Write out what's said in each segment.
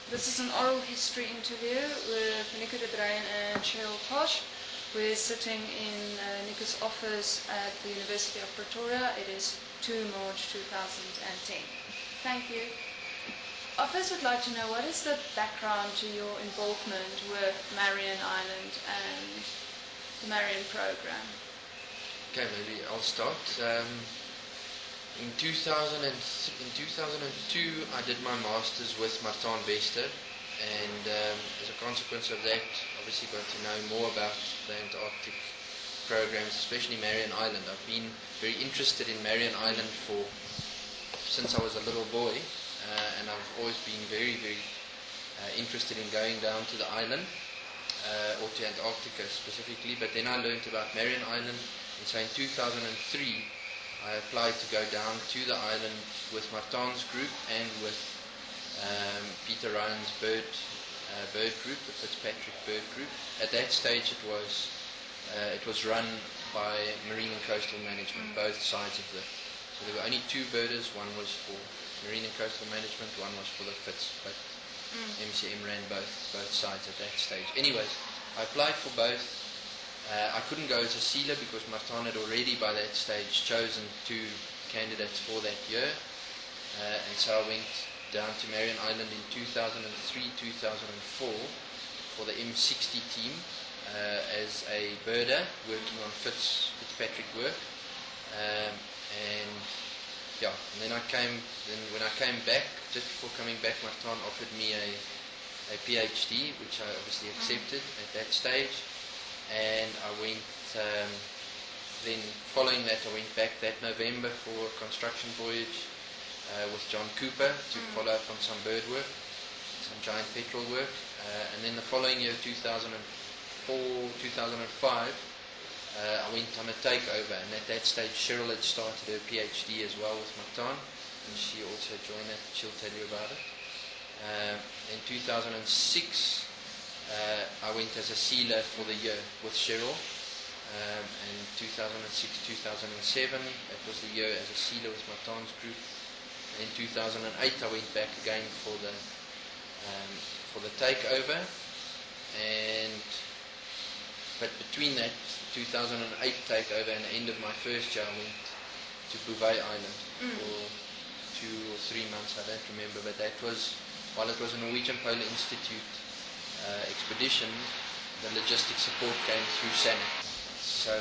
This is an oral history interview with Nico de Bruin and Cheryl Tosh. We're sitting in Nico's office at the University of Pretoria. It is 2 March 2010. Thank you. I first would like to know, what is the background to your involvement with Marion Island and the Marion program? Okay, maybe I'll start. In 2002, I did my master's with Martin Bester, and as a consequence of that, obviously got to know more about the Antarctic programs, especially Marion Island. I've been very interested in Marion Island since I was a little boy, and I've always been very, very interested in going down to the island, or to Antarctica specifically. But then I learned about Marion Island, and so in 2003, I applied to go down to the island with Martin's group and with Peter Ryan's bird group, the Fitzpatrick bird group. At that stage, it was run by Marine and Coastal Management, both sides of the. So there were only 2 birders. One was for Marine and Coastal Management, one was for the Fitz, but MCM ran both sides at that stage. Anyways, I applied for both. I couldn't go as a sealer because Martin had already by that stage chosen 2 candidates for that year, and so I went down to Marion Island in 2003-2004 for the M60 team as a birder working on Fitzpatrick work, and then when I came back, just before coming back, Martin offered me a PhD, which I obviously accepted at that stage. And I went, then following that, I went back that November for a construction voyage with John Cooper to follow up on some bird work, some giant petrel work. And then the following year, 2004, 2005, I went on a takeover. And at that stage, Cheryl had started her PhD as well with Martin, and she also joined that. She'll tell you about it. In 2006, I went as a sealer for the year with Cheryl, and 2006-2007, that was the year as a sealer with Martin's group. And in 2008, I went back again for the takeover, but between that 2008 takeover and the end of my first year, I went to Bouvet Island for 2 or 3 months, I don't remember, but that was, while it was a Norwegian Polar Institute expedition, the logistic support came through SANAC. So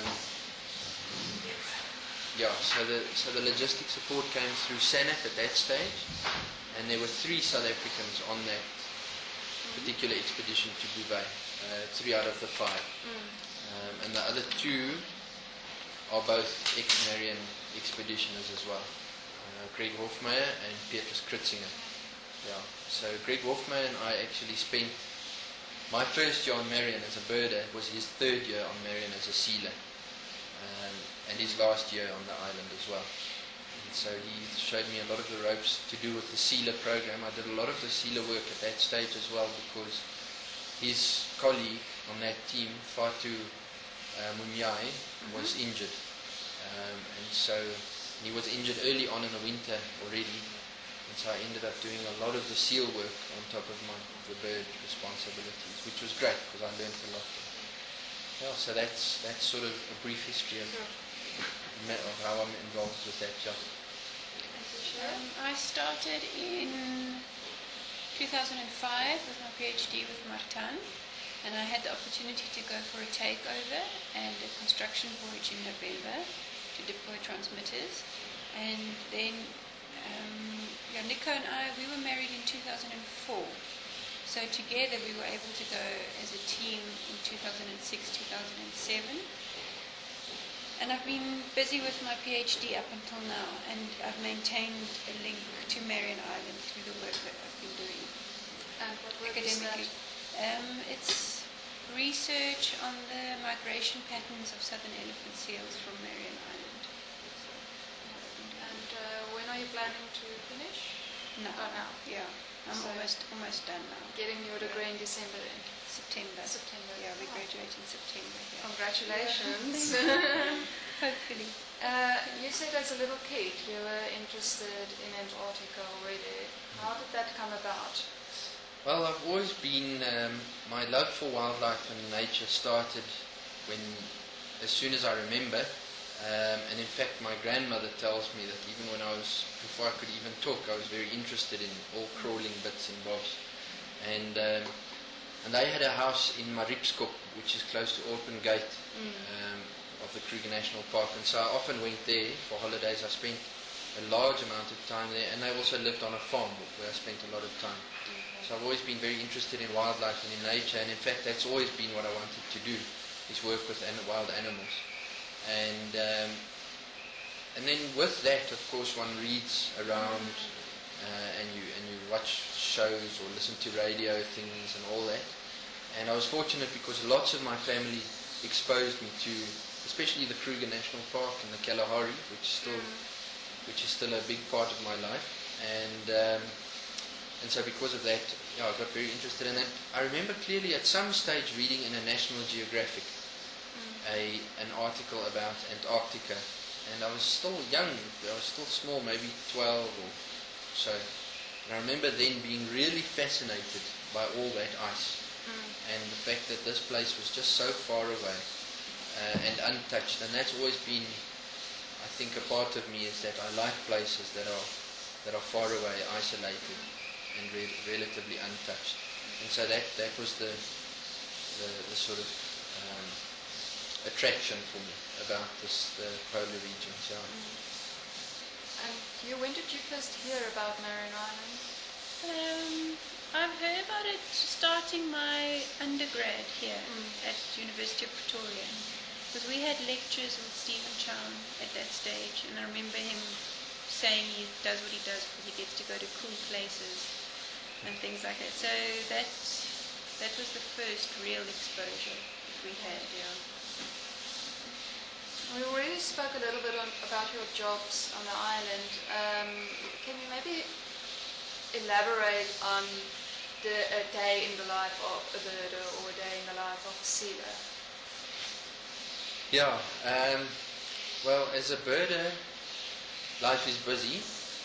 the logistic support came through SANAC at that stage, and there were 3 South Africans on that particular expedition to Bouvet, 3 out of the 5, and the other 2 are both ex-Marion expeditioners as well, Greg Hofmeyer and Petrus Kritzinger. Yeah. So Greg Hofmeyer and I actually spent my first year on Marion as a birder, was his 3rd year on Marion as a sealer, and his last year on the island as well. And so he showed me a lot of the ropes to do with the sealer program. I did a lot of the sealer work at that stage as well, because his colleague on that team, Fatu Munyai, was injured, and so he was injured early on in the winter already. So I ended up doing a lot of the seal work on top of the bird responsibilities, which was great because I learned a lot. Yeah, so that's sort of a brief history of how I'm involved with that job. I started in 2005 with my PhD with Martin, and I had the opportunity to go for a takeover and a construction voyage in November to deploy transmitters, and then Nico and I, we were married in 2004, so together we were able to go as a team in 2006-2007, and I've been busy with my PhD up until now, and I've maintained a link to Marion Island through the work that I've been doing. And what work is that? It's research on the migration patterns of southern elephant seals from Marion Island. When are you planning to finish? No. Oh, now. Yeah, I'm So almost done now. Getting your degree in December then? September. Yeah, we graduate in September. Yeah. Congratulations. Hopefully. You said as a little kid you were interested in Antarctica already. How did that come about? Well, I've always been, my love for wildlife and nature started as soon as I remember. And in fact, my grandmother tells me that even before I could even talk, I was very interested in all crawling bits and bobs. And they had a house in Mariepskop, which is close to Orpen Gate of the Kruger National Park. And so I often went there for holidays. I spent a large amount of time there, and they also lived on a farm where I spent a lot of time. So I've always been very interested in wildlife and in nature, and in fact that's always been what I wanted to do, is work with wild animals. And then with that, of course, one reads around and you watch shows or listen to radio things and all that. And I was fortunate because lots of my family exposed me to, especially the Kruger National Park and the Kalahari, which is still a big part of my life. And so because of that, I got very interested in it. I remember clearly at some stage reading in a National Geographic an article about Antarctica, and I was still young, I was still small, maybe 12 or so. And I remember then being really fascinated by all that ice and the fact that this place was just so far away and untouched. And that's always been, I think, a part of me, is that I like places that are far away, isolated, and relatively untouched. And so that was the sort of attraction for me about the polar regions. Yeah. And when did you first hear about Marion Island? I've heard about it starting my undergrad here at University of Pretoria, because we had lectures with Stephen Chown at that stage, and I remember him saying he does what he does because he gets to go to cool places and things like that. So that was the first real exposure that we had. Yeah. We already spoke a little bit about your jobs on the island. Can you maybe elaborate on a day in the life of a birder or a day in the life of a sealer? Yeah. Well, as a birder, life is busy,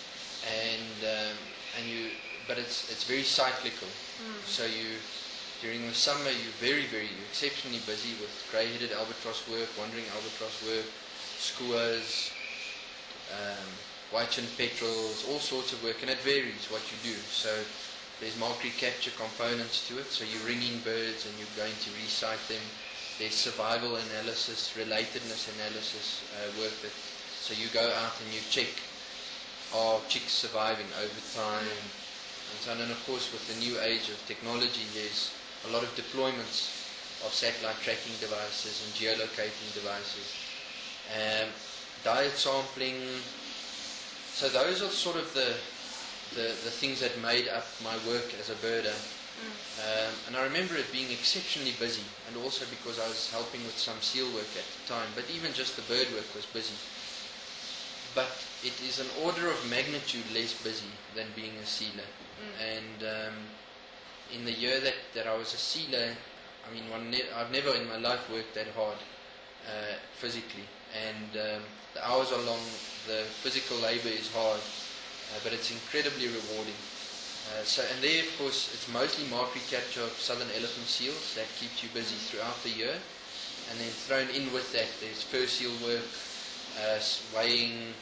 but it's very cyclical. So during the summer, you're exceptionally busy with grey-headed albatross work, wandering albatross work, skuas, white-chinned petrels, all sorts of work, and it varies what you do. So there's markery capture components to it, so you're ringing birds and you're going to recite them. There's survival analysis, relatedness analysis work. So you go out and you check, are chicks surviving over time, and so on. And of course, with the new age of technology, there's a lot of deployments of satellite tracking devices and geolocating devices, diet sampling. So those are sort of the things that made up my work as a birder. And I remember it being exceptionally busy, and also because I was helping with some seal work at the time, but even just the bird work was busy. But it is an order of magnitude less busy than being a sealer. And in the year that I was a sealer, I mean, I've never in my life worked that hard physically, and the hours are long, the physical labor is hard, but it's incredibly rewarding. And there, of course, it's mostly markery capture of southern elephant seals that keeps you busy throughout the year, and then thrown in with that, there's fur seal work, weighing,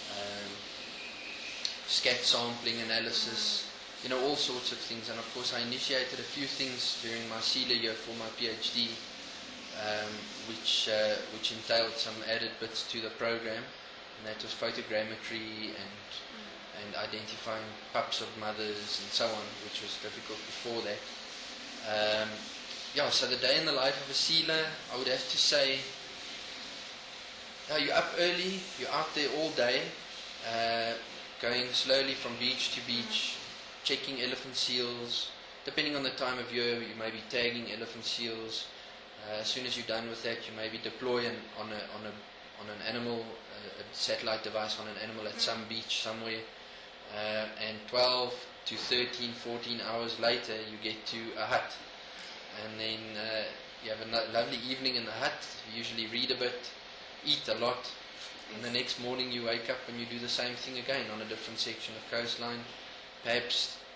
scat sampling analysis, all sorts of things. And of course I initiated a few things during my sealer year for my PhD, which entailed some added bits to the program, and that was photogrammetry and identifying pups of mothers and so on, which was difficult before that. So the day in the life of a sealer, I would have to say, you're up early, you're out there all day, going slowly from beach to beach, checking elephant seals. Depending on the time of year, you may be tagging elephant seals. As soon as you're done with that, you maybe deploy on an animal, a satellite device on an animal at some beach somewhere. And 12 to 13, 14 hours later, you get to a hut. And then you have a lovely evening in the hut. You usually read a bit, eat a lot. And the next morning you wake up and you do the same thing again on a different section of coastline. Perhaps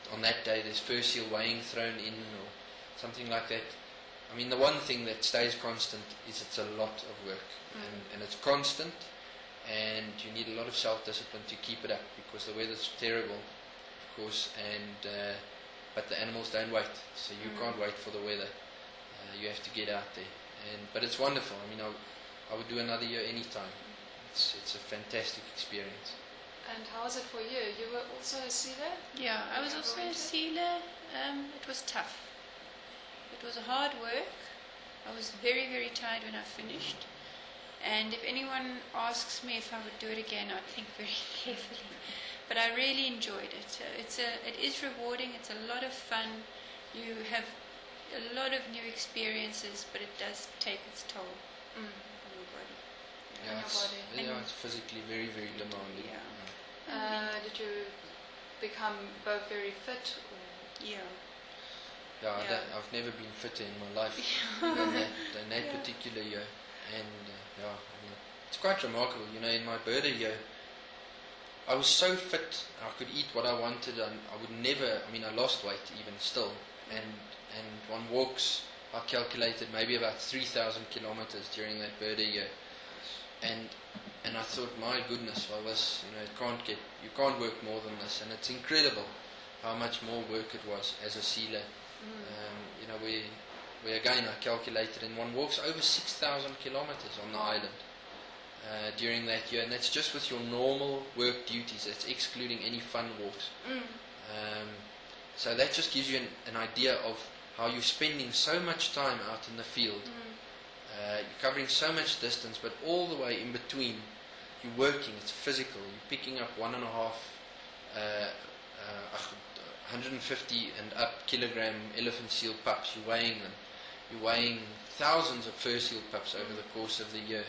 on that day there's fur seal weighing thrown in or something like that. I mean, the one thing that stays constant is it's a lot of work, and it's constant, and you need a lot of self-discipline to keep it up because the weather's terrible, of course, and but the animals don't wait, so you can't wait for the weather. You have to get out there, but it's wonderful. I mean, I would do another year anytime. It's a fantastic experience. And how was it for you? You were also a sealer? Yeah, I was also a sealer. It was tough. It was hard work. I was very, very tired when I finished. And if anyone asks me if I would do it again, I'd think very carefully. But I really enjoyed it. It is rewarding. It's a lot of fun. You have a lot of new experiences, but it does take its toll on your body. Yeah, it's physically very, very demanding. Yeah. Did you become both very fit? Or? Yeah. Yeah, I've never been fitter in my life than that particular year. And I mean, it's quite remarkable. You know, in my birder year, I was so fit, I could eat what I wanted, and I would never, I mean, I lost weight even still. And one walks, I calculated maybe about 3,000 kilometers during that birder year. And I thought, my goodness, I was, you know, you can't work more than this. And it's incredible how much more work it was as a sealer. You know, we again, I calculated, and one walks over 6,000 kilometers on the island during that year, and that's just with your normal work duties. That's excluding any fun walks. So that just gives you an idea of how you're spending so much time out in the field. You're covering so much distance, but all the way in between, you're working. It's physical. You're picking up 150 and up kilogram elephant seal pups. You're weighing them. You're weighing thousands of fur seal pups over the course of the year.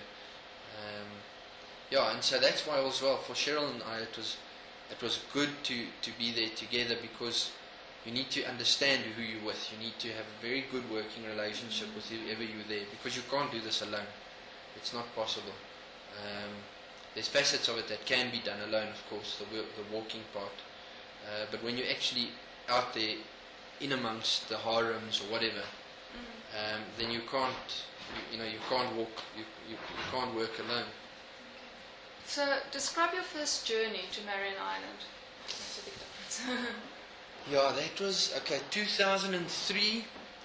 And so that's why as well for Cheryl and I it was good to be there together, because you need to understand who you're with. You need to have a very good working relationship with whoever you're there, because you can't do this alone. It's not possible. There's facets of it that can be done alone, of course, the walking part. But when you're actually out there in amongst the harems or whatever, then you can't, you can't walk, you can't work alone. So describe your first journey to Marion Island. That's a big difference. Yeah, that was 2003.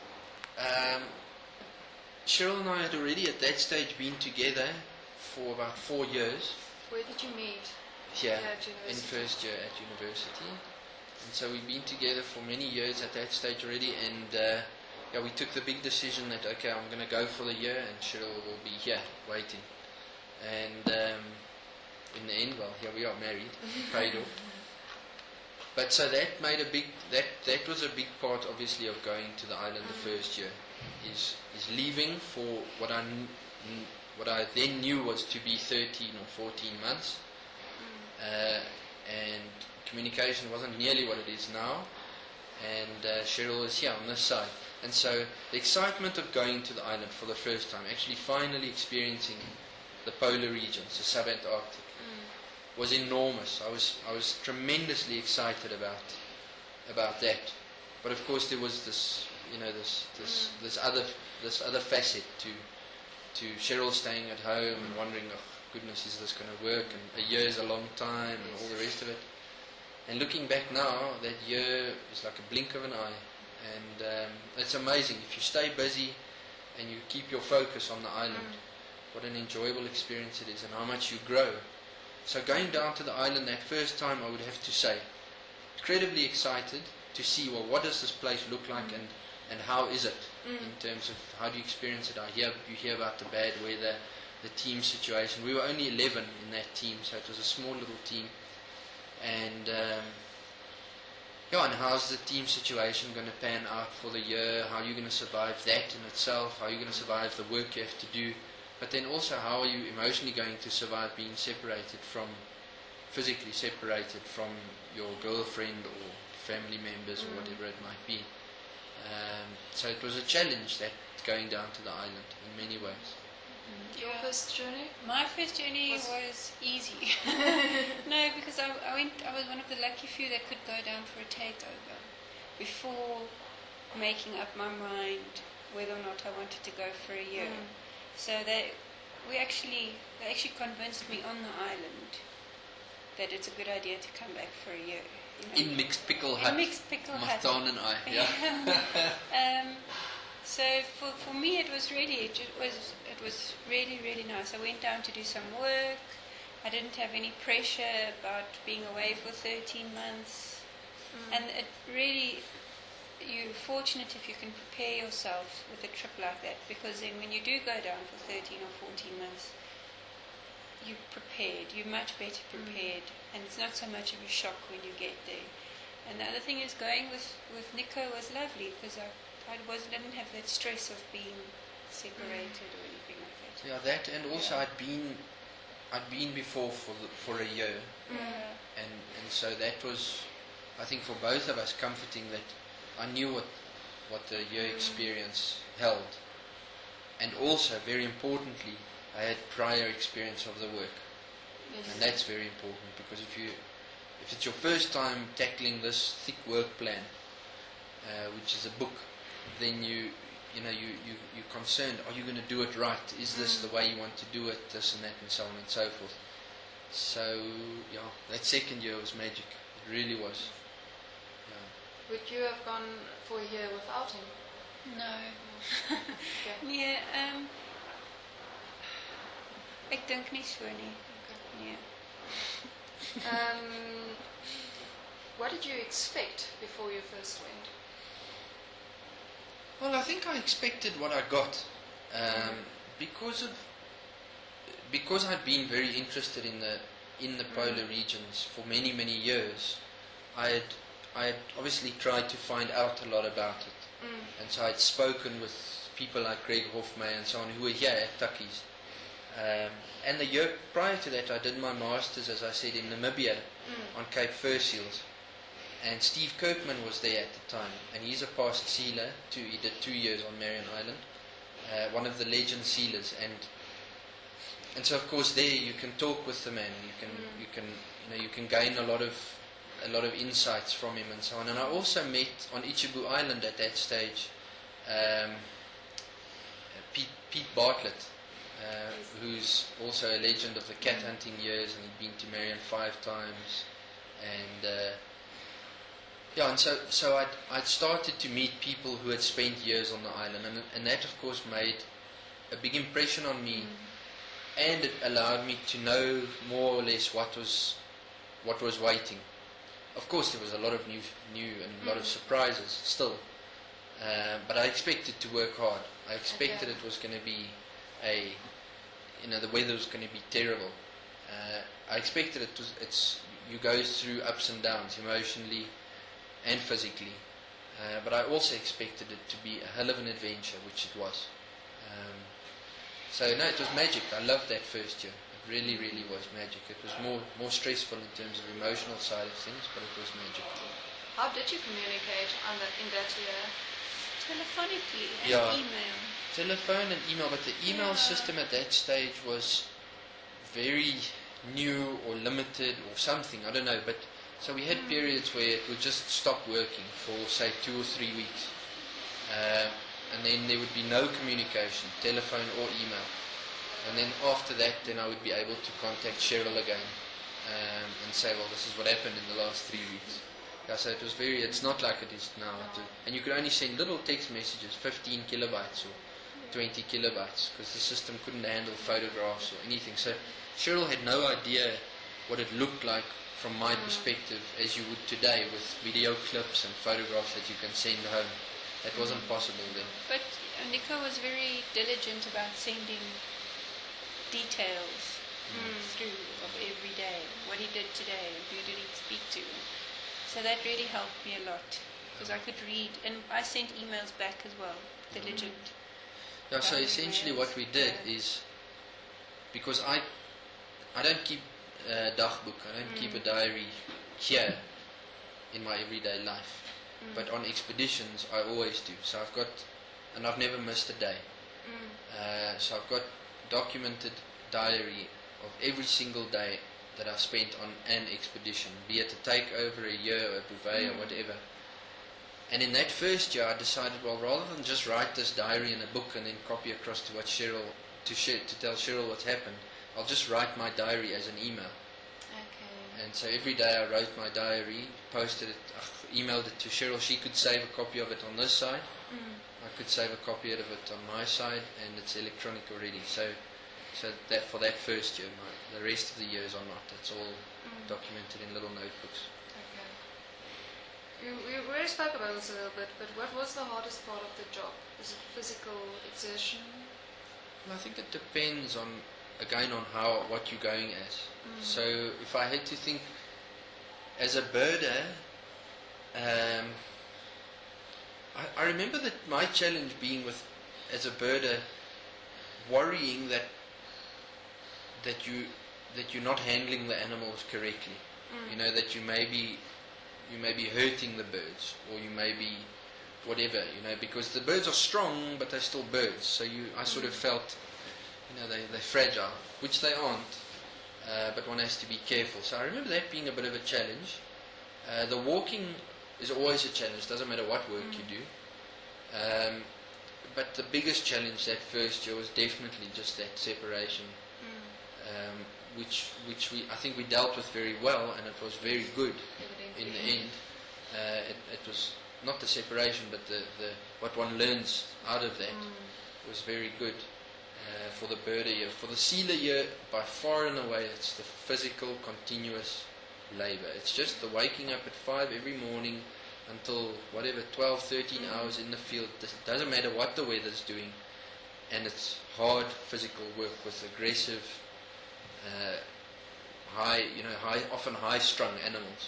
Cheryl and I had already at that stage been together for about 4 years. Where did you meet? Here, in first year at university. And so we've been together for many years at that stage already, and we took the big decision that, okay, I'm going to go for the year, and Cheryl will be here, waiting. And in the end, well, here we are, married, paid off. But so that made that was a big part, obviously, of going to the island the first year, is leaving for what I then knew was to be 13 or 14 months, and communication wasn't nearly what it is now, and Cheryl was here on this side, and so the excitement of going to the island for the first time, actually finally experiencing the polar regions, the subantarctic, was enormous. I was tremendously excited about that, but of course there was this this other facet to Cheryl staying at home and wondering, oh goodness, is this going to work? And a year is a long time, and all the rest of it. And looking back now, that year is like a blink of an eye, and it's amazing if you stay busy and you keep your focus on the island. What an enjoyable experience it is, and how much you grow. So going down to the island that first time, I would have to say, incredibly excited to see, well, what does this place look like, and how is it in terms of how do you experience it? You hear about the bad weather, the team situation. We were only 11 in that team, so it was a small little team. And and how's the team situation going to pan out for the year? How are you going to survive that in itself? How are you going to survive the work you have to do? But then also, how are you emotionally going to survive being physically separated from your girlfriend or family members or whatever it might be? So it was a challenge, that going down to the island in many ways. Your first journey? My first journey Was- was easy. No, because I was one of the lucky few that could go down for a takeover before making up my mind whether or not I wanted to go for a year. So they actually convinced me on the island that it's a good idea to come back for a year. You know? In Mixed Pickle Hut. In Mixed Pickle Hut. Marthaan and I, yeah. So for me it was really, really nice. I went down to do some work. I didn't have any pressure about being away for 13 months. And it really, you're fortunate if you can prepare yourself with a trip like that, because then when you do go down for 13 or 14 months, you're prepared, you're much better prepared, and it's not so much of a shock when you get there. And the other thing is, going with Nico was lovely, because I didn't have that stress of being separated or anything like that. Yeah, that, and also I'd been before for a year, and so that was, I think, for both of us comforting, that I knew what the year experience held, and also very importantly, I had prior experience of the work, and that's very important, because if it's your first time tackling this thick work plan, which is a book, then you're concerned, are you going to do it right? Is this the way you want to do it? This and that and so on and so forth. So yeah, that second year was magic. It really was. Yeah. Would you have gone for a year without him? No. Okay. Nee, ek dink nie so nie. Nee. What did you expect before you first went? Well, I think I expected what I got, because I'd been very interested in the polar regions for many years. I had obviously tried to find out a lot about it, and so I'd spoken with people like Greg Hofmey and so on, who were here at Tukkies. And the year prior to that, I did my masters, as I said, in Namibia on Cape Fur Seals. And Steve Kirkman was there at the time, and he's a past sealer too. He did 2 years on Marion Island, one of the legend sealers, and so of course there you can talk with the man. You can gain a lot of insights from him and so on. And I also met on Ichibu Island at that stage Pete Bartlett, who's also a legend of the cat hunting years, and he'd been to Marion 5 times, and and so I'd started to meet people who had spent years on the island, and that of course made a big impression on me, and it allowed me to know more or less what was waiting. Of course, there was a lot of new and a lot of surprises still, but I expected to work hard. I expected it was going to be the weather was going to be terrible. I expected you go through ups and downs emotionally and physically, but I also expected it to be a hell of an adventure, which it was. So no, it was magic. I loved that first year. It really was magic. It was more stressful in terms of emotional side of things, but it was magic. How did you communicate in that year? Telephonically and email. Telephone and email, but the email system at that stage was very new or limited or something, I don't know, but so we had periods where it would just stop working for say 2 or 3 weeks, and then there would be no communication, telephone or email, and then after that then I would be able to contact Cheryl again and say, well, this is what happened in the last 3 weeks. Yeah, so it's not like it is now, and you could only send little text messages, 15 kilobytes or 20 kilobytes, because the system couldn't handle photographs or anything. So Cheryl had no idea what it looked like from my perspective as you would today, with video clips and photographs that you can send home. That wasn't possible then. But Nico was very diligent about sending details through of every day, what he did today, who did he speak to. So that really helped me a lot, because I could read, and I sent emails back as well, diligent. Yeah, so essentially what we did is, because I don't keep a dagboek, I don't keep a diary here in my everyday life, but on expeditions I always do. So I've never missed a day. So I've got documented diary of every single day that I spent on an expedition, be it a takeover, a year, or a bouvet, or whatever. And in that first year, I decided, well, rather than just write this diary in a book and then copy across to what Cheryl to tell Cheryl what's happened, I'll just write my diary as an email. Okay. And so every day I wrote my diary, posted it, emailed it to Cheryl. She could save a copy of it on this side. I could save a copy of it on my side, and it's electronic already. So that for that first year, the rest of the years are not. It's all documented in little notebooks. Okay. We already spoke about this a little bit, but what was the hardest part of the job? Is it physical exertion? Well, I think it depends on what you're going as. So if I had to think as a birder, I remember that my challenge being as a birder, worrying that you're not handling the animals correctly. You know, that you may be hurting the birds, or you may be whatever, you know, because the birds are strong, but they're still birds. So I sort of felt, you know, they're fragile, which they aren't, but one has to be careful. So I remember that being a bit of a challenge. The walking is always a challenge, doesn't matter what work you do. But the biggest challenge that first year was definitely just that separation, which I think we dealt with very well, and it was very good in the end. It was not the separation, but the what one learns out of that was very good for the birder year. For the sealer year, by far and away, it's the physical, continuous labor. It's just the waking up at 5 every morning until whatever, 12, 13 hours in the field. It doesn't matter what the weather's doing, and it's hard physical work with aggressive, often high-strung animals.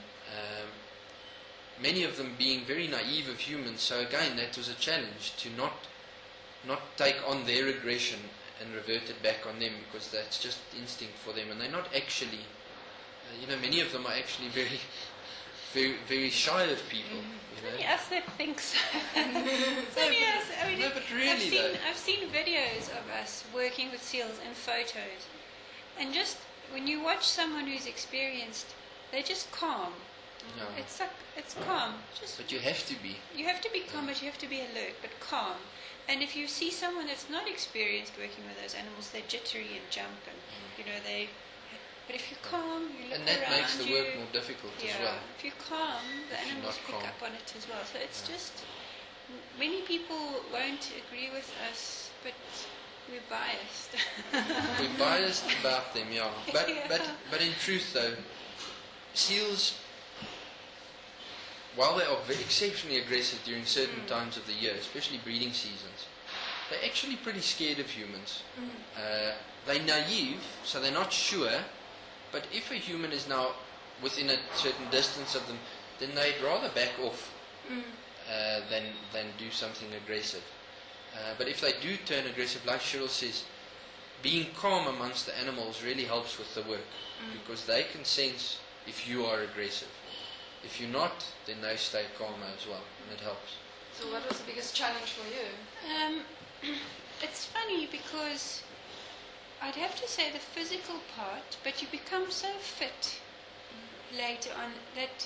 Many of them being very naive of humans. So again, that was a challenge to not take on their aggression and revert it back on them, because that's just instinct for them, and they're not actually. Many of them are actually very, very, very shy of people. Only us that think so. Only us. I mean, no, but really, I've seen videos of us working with seals and photos, and just when you watch someone who's experienced, they're just calm. No. It's calm. But you have to be. You have to be calm, but you have to be alert, but calm. And if you see someone that's not experienced working with those animals, they're jittery and jump, and they. But if you're calm, you look and that around makes the work more difficult as well. If you're calm, the animals pick up on it as well. So it's just, many people won't agree with us, but we're biased. We're biased about them, yeah. But in truth, though, seals, while they are exceptionally aggressive during certain times of the year, especially breeding seasons, they're actually pretty scared of humans. They're naive, so they're not sure. But if a human is now within a certain distance of them, then they'd rather back off than do something aggressive. But if they do turn aggressive, like Cheryl says, being calm amongst the animals really helps with the work, because they can sense if you are aggressive. If you're not, then they stay calmer as well, and it helps. So what was the biggest challenge for you? It's funny because I'd have to say the physical part, but you become so fit later on that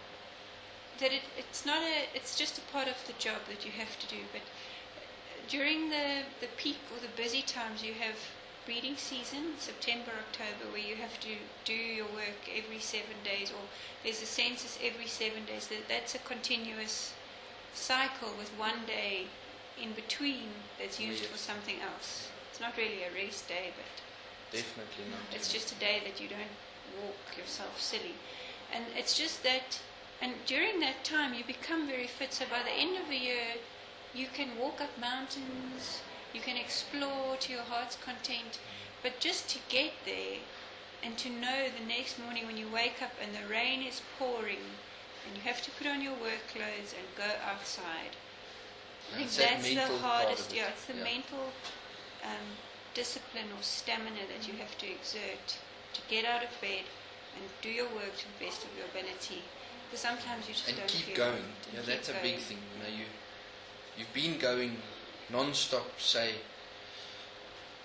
it's just a part of the job that you have to do. But during the peak or the busy times, you have breeding season, September, October, where you have to do your work every 7 days, or there's a census every 7 days. That's a continuous cycle with 1 day in between that's used for something else. It's not really a race day, but definitely not. It's just a day that you don't walk yourself silly. And it's just that, and during that time you become very fit, so by the end of the year you can walk up mountains, you can explore to your heart's content, but just to get there and to know the next morning when you wake up and the rain is pouring and you have to put on your work clothes and go outside. I think that's the hardest. It's the mental discipline or stamina that you have to exert to get out of bed and do your work to the best of your ability. Because sometimes you just don't keep feel going. it. Yeah, that's a big thing. You've been going non-stop, say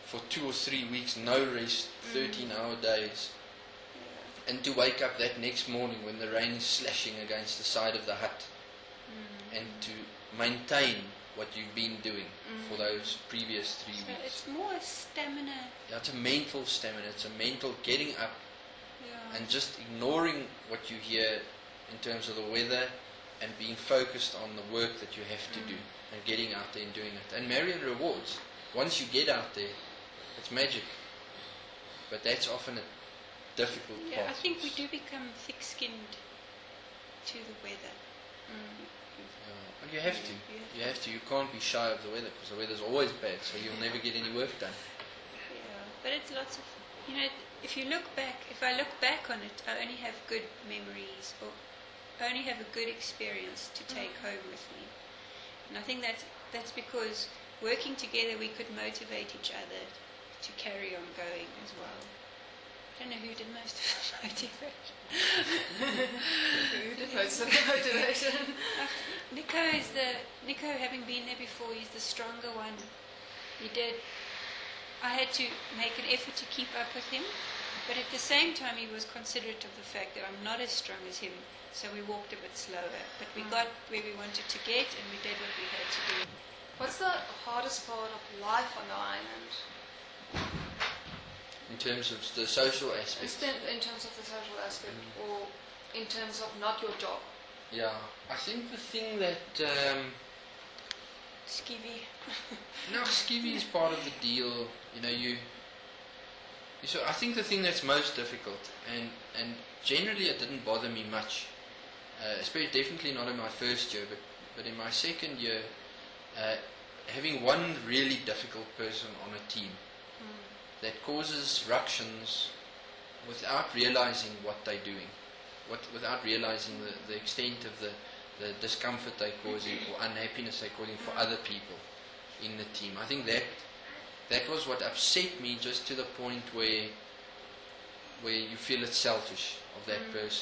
for 2 or 3 weeks, no rest, 13-hour days, and to wake up that next morning when the rain is slashing against the side of the hut, and to maintain what you've been doing for those previous 3 So weeks. it's more a stamina. Yeah, it's a mental stamina. It's a mental getting up Yeah. and just ignoring what you hear in terms of the weather and being focused on the work that you have to do and getting out there and doing it. And Marion rewards. Once you get out there, it's magic. But that's often a difficult Yeah, I part. think we do become thick-skinned to the weather. Well, you have to. You have to. You can't be shy of the weather because the weather's always bad, so you'll never get any work done. Yeah, but it's lots of, if you look back, if I look back on it, I only have good memories, or I only have a good experience to take home with me. And I think that's because working together we could motivate each other to carry on going as well. I don't know who did most of the motivation. Who did most of the motivation? Nico, having been there before, he's the stronger one. I had to make an effort to keep up with him, but at the same time he was considerate of the fact that I'm not as strong as him, so we walked a bit slower. But we got where we wanted to get, and we did what we had to do. What's the hardest part of life on the island? In terms of the social aspects. In terms of the social aspect, or in terms of not your job? Yeah, I think the thing that Skivvy. no, skivvy is part of the deal. So I think the thing that's most difficult, and generally it didn't bother me much, especially definitely not in my first year, but in my second year, having one really difficult person on a team that causes ructions without realizing what they're doing, without realizing the extent of the discomfort they're causing or unhappiness they're causing for other people in the team. I think that was what upset me, just to the point where you feel it's selfish of that person.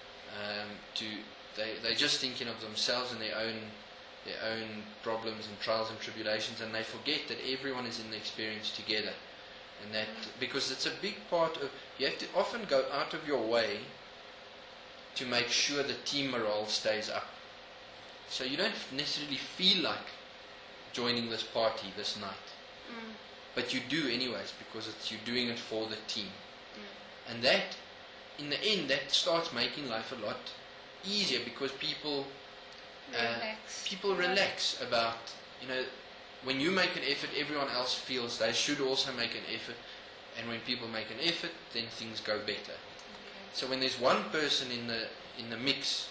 They're just thinking of themselves and their own problems and trials and tribulations, and they forget that everyone is in the experience together. And that, because it's a big part of, you have to often go out of your way to make sure the team morale stays up. So you don't necessarily feel like joining this party this night, but you do anyways, because you're doing it for the team. And that, in the end, that starts making life a lot easier, because people relax about, when you make an effort, everyone else feels they should also make an effort, and when people make an effort, then things go better. So when there's one person in the mix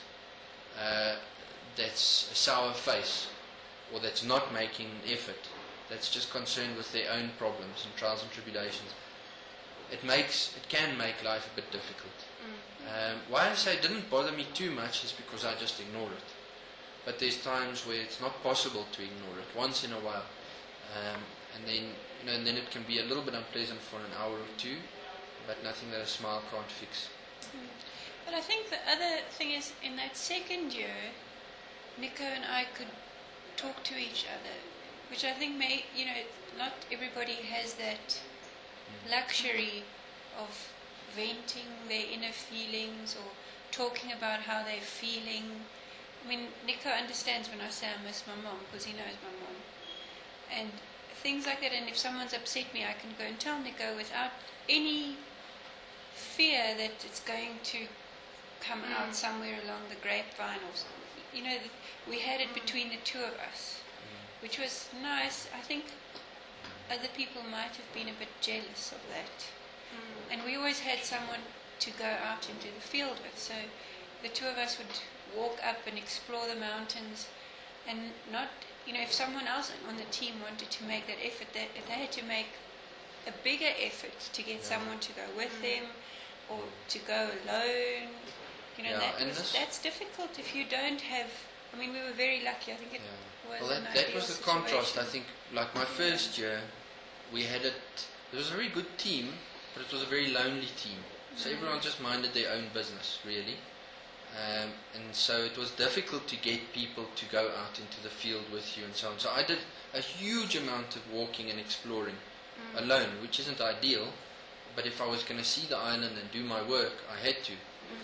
that's a sour face, or that's not making an effort, that's just concerned with their own problems and trials and tribulations, it can make life a bit difficult. Why I say it didn't bother me too much is because I just ignore it. But there's times where it's not possible to ignore it, once in a while, and then it can be a little bit unpleasant for an hour or two, but nothing that a smile can't fix. But I think the other thing is, in that second year, Nico and I could talk to each other, which I think not everybody has that luxury of venting their inner feelings or talking about how they're feeling. I mean, Nico understands when I say I miss my mom, because he knows my mom. And things like that, and if someone's upset me, I can go and tell Nico without any fear that it's going to come out somewhere along the grapevine or something. We had it between the two of us, which was nice. I think other people might have been a bit jealous of that. And we always had someone to go out into the field with, so the two of us would walk up and explore the mountains, and not, if someone else on the team wanted to make that effort, they had to make a bigger effort to get someone to go with them, or to go alone. That's difficult if you don't have. I mean, we were very lucky. I think it was. Well, that was the contrast. I think, like my first year, we had it. It was a very good team, but it was a very lonely team. So everyone just minded their own business, really. And so it was difficult to get people to go out into the field with you and so on. So I did a huge amount of walking and exploring alone, which isn't ideal. But if I was going to see the island and do my work, I had to.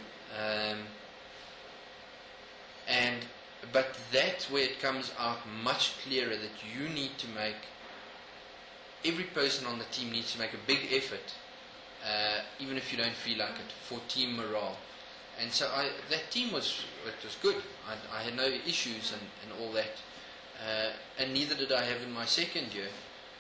But that's where it comes out much clearer that you need to make, every person on the team needs to make a big effort, even if you don't feel like it, for team morale. And so that team was good. I had no issues and all that. And neither did I have in my second year.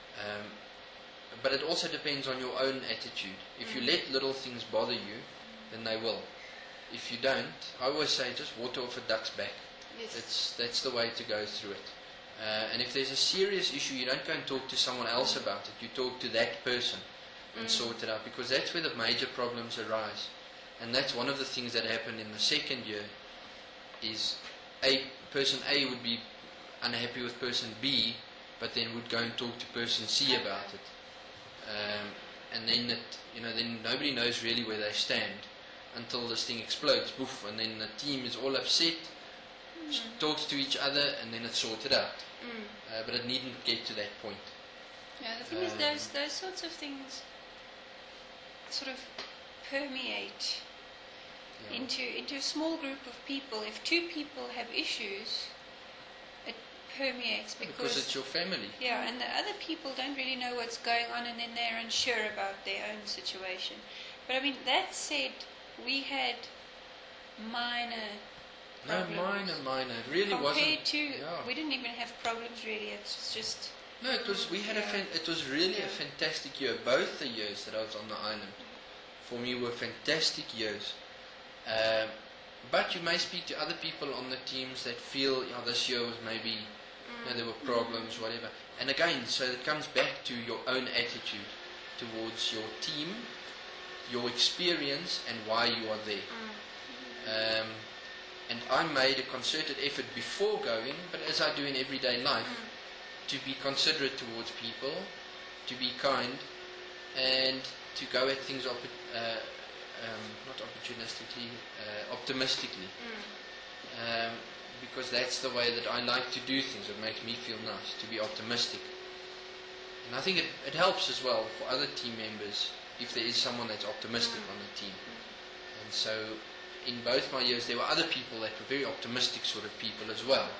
But it also depends on your own attitude. If you let little things bother you, then they will. If you don't, I always say just water off a duck's back. Yes. That's the way to go through it. And if there's a serious issue, you don't go and talk to someone else about it. You talk to that person and sort it out, because that's where the major problems arise. And that's one of the things that happened in the second year, is person A would be unhappy with person B, but then would go and talk to person C about it. And then then nobody knows really where they stand until this thing explodes, poof, and then the team is all upset, talks to each other, and then it's sorted out. But it needn't get to that point. Yeah, the thing is, those sorts of things sort of permeate into a small group of people. If two people have issues, it permeates because it's your family. Yeah, and the other people don't really know what's going on, and then they're unsure about their own situation. But I mean, that said, we had minor problems. Minor. It really wasn't. Compared to, we didn't even have problems really. It's just. No, it was. We had it was really a fantastic year. Both the years that I was on the island, for me, were fantastic years. But you may speak to other people on the teams that feel, this year was maybe, there were problems, whatever. And again, so it comes back to your own attitude towards your team, your experience, and why you are there. And I made a concerted effort before going, but as I do in everyday life, to be considerate towards people, to be kind, and to go at things not opportunistically, optimistically. Because that's the way that I like to do things. It makes me feel nice to be optimistic. And I think it helps as well for other team members if there is someone that's optimistic on the team. And so in both my years there were other people that were very optimistic sort of people as well.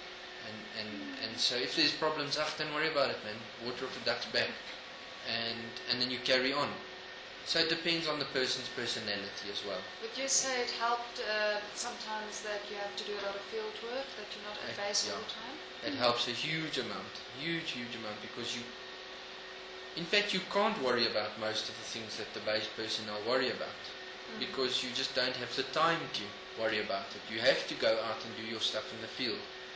And so if there's problems, don't worry about it, man. Water off the duck's back. And then you carry on. So it depends on the person's personality as well. Would you say it helped sometimes that you have to do a lot of field work, that you're not at base all the time? It helps a huge amount, because in fact you can't worry about most of the things that the base personnel worry about, because you just don't have the time to worry about it. You have to go out and do your stuff in the field.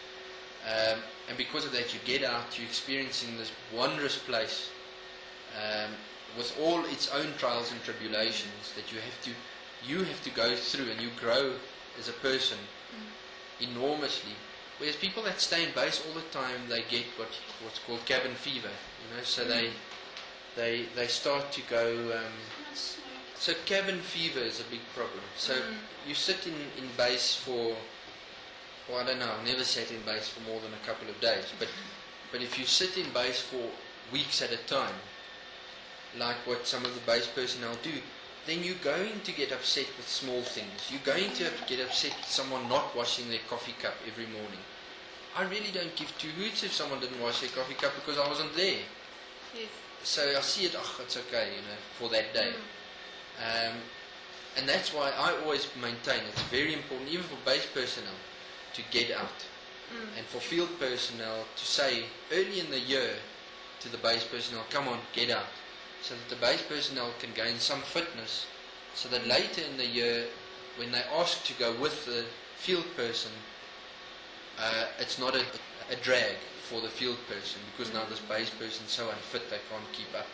And because of that, you get out, you're experiencing this wondrous place, with all its own trials and tribulations that you have to go through, and you grow as a person enormously. Whereas people that stay in base all the time, they get what's called cabin fever, so they start to go. So cabin fever is a big problem. So you sit in base for, I don't know, I've never sat in base for more than a couple of days, but if you sit in base for weeks at a time, like what some of the base personnel do, then you're going to get upset with small things. You're going to get upset with someone not washing their coffee cup every morning. I really don't give two hoots if someone didn't wash their coffee cup, because I wasn't there. Yes. So I see it, it's okay, for that day. And that's why I always maintain it's very important, even for base personnel, to get out. And for field personnel to say early in the year to the base personnel, come on, get out. So that the base personnel can gain some fitness, so that later in the year, when they ask to go with the field person, it's not a drag for the field person, because now this base person is so unfit they can't keep up.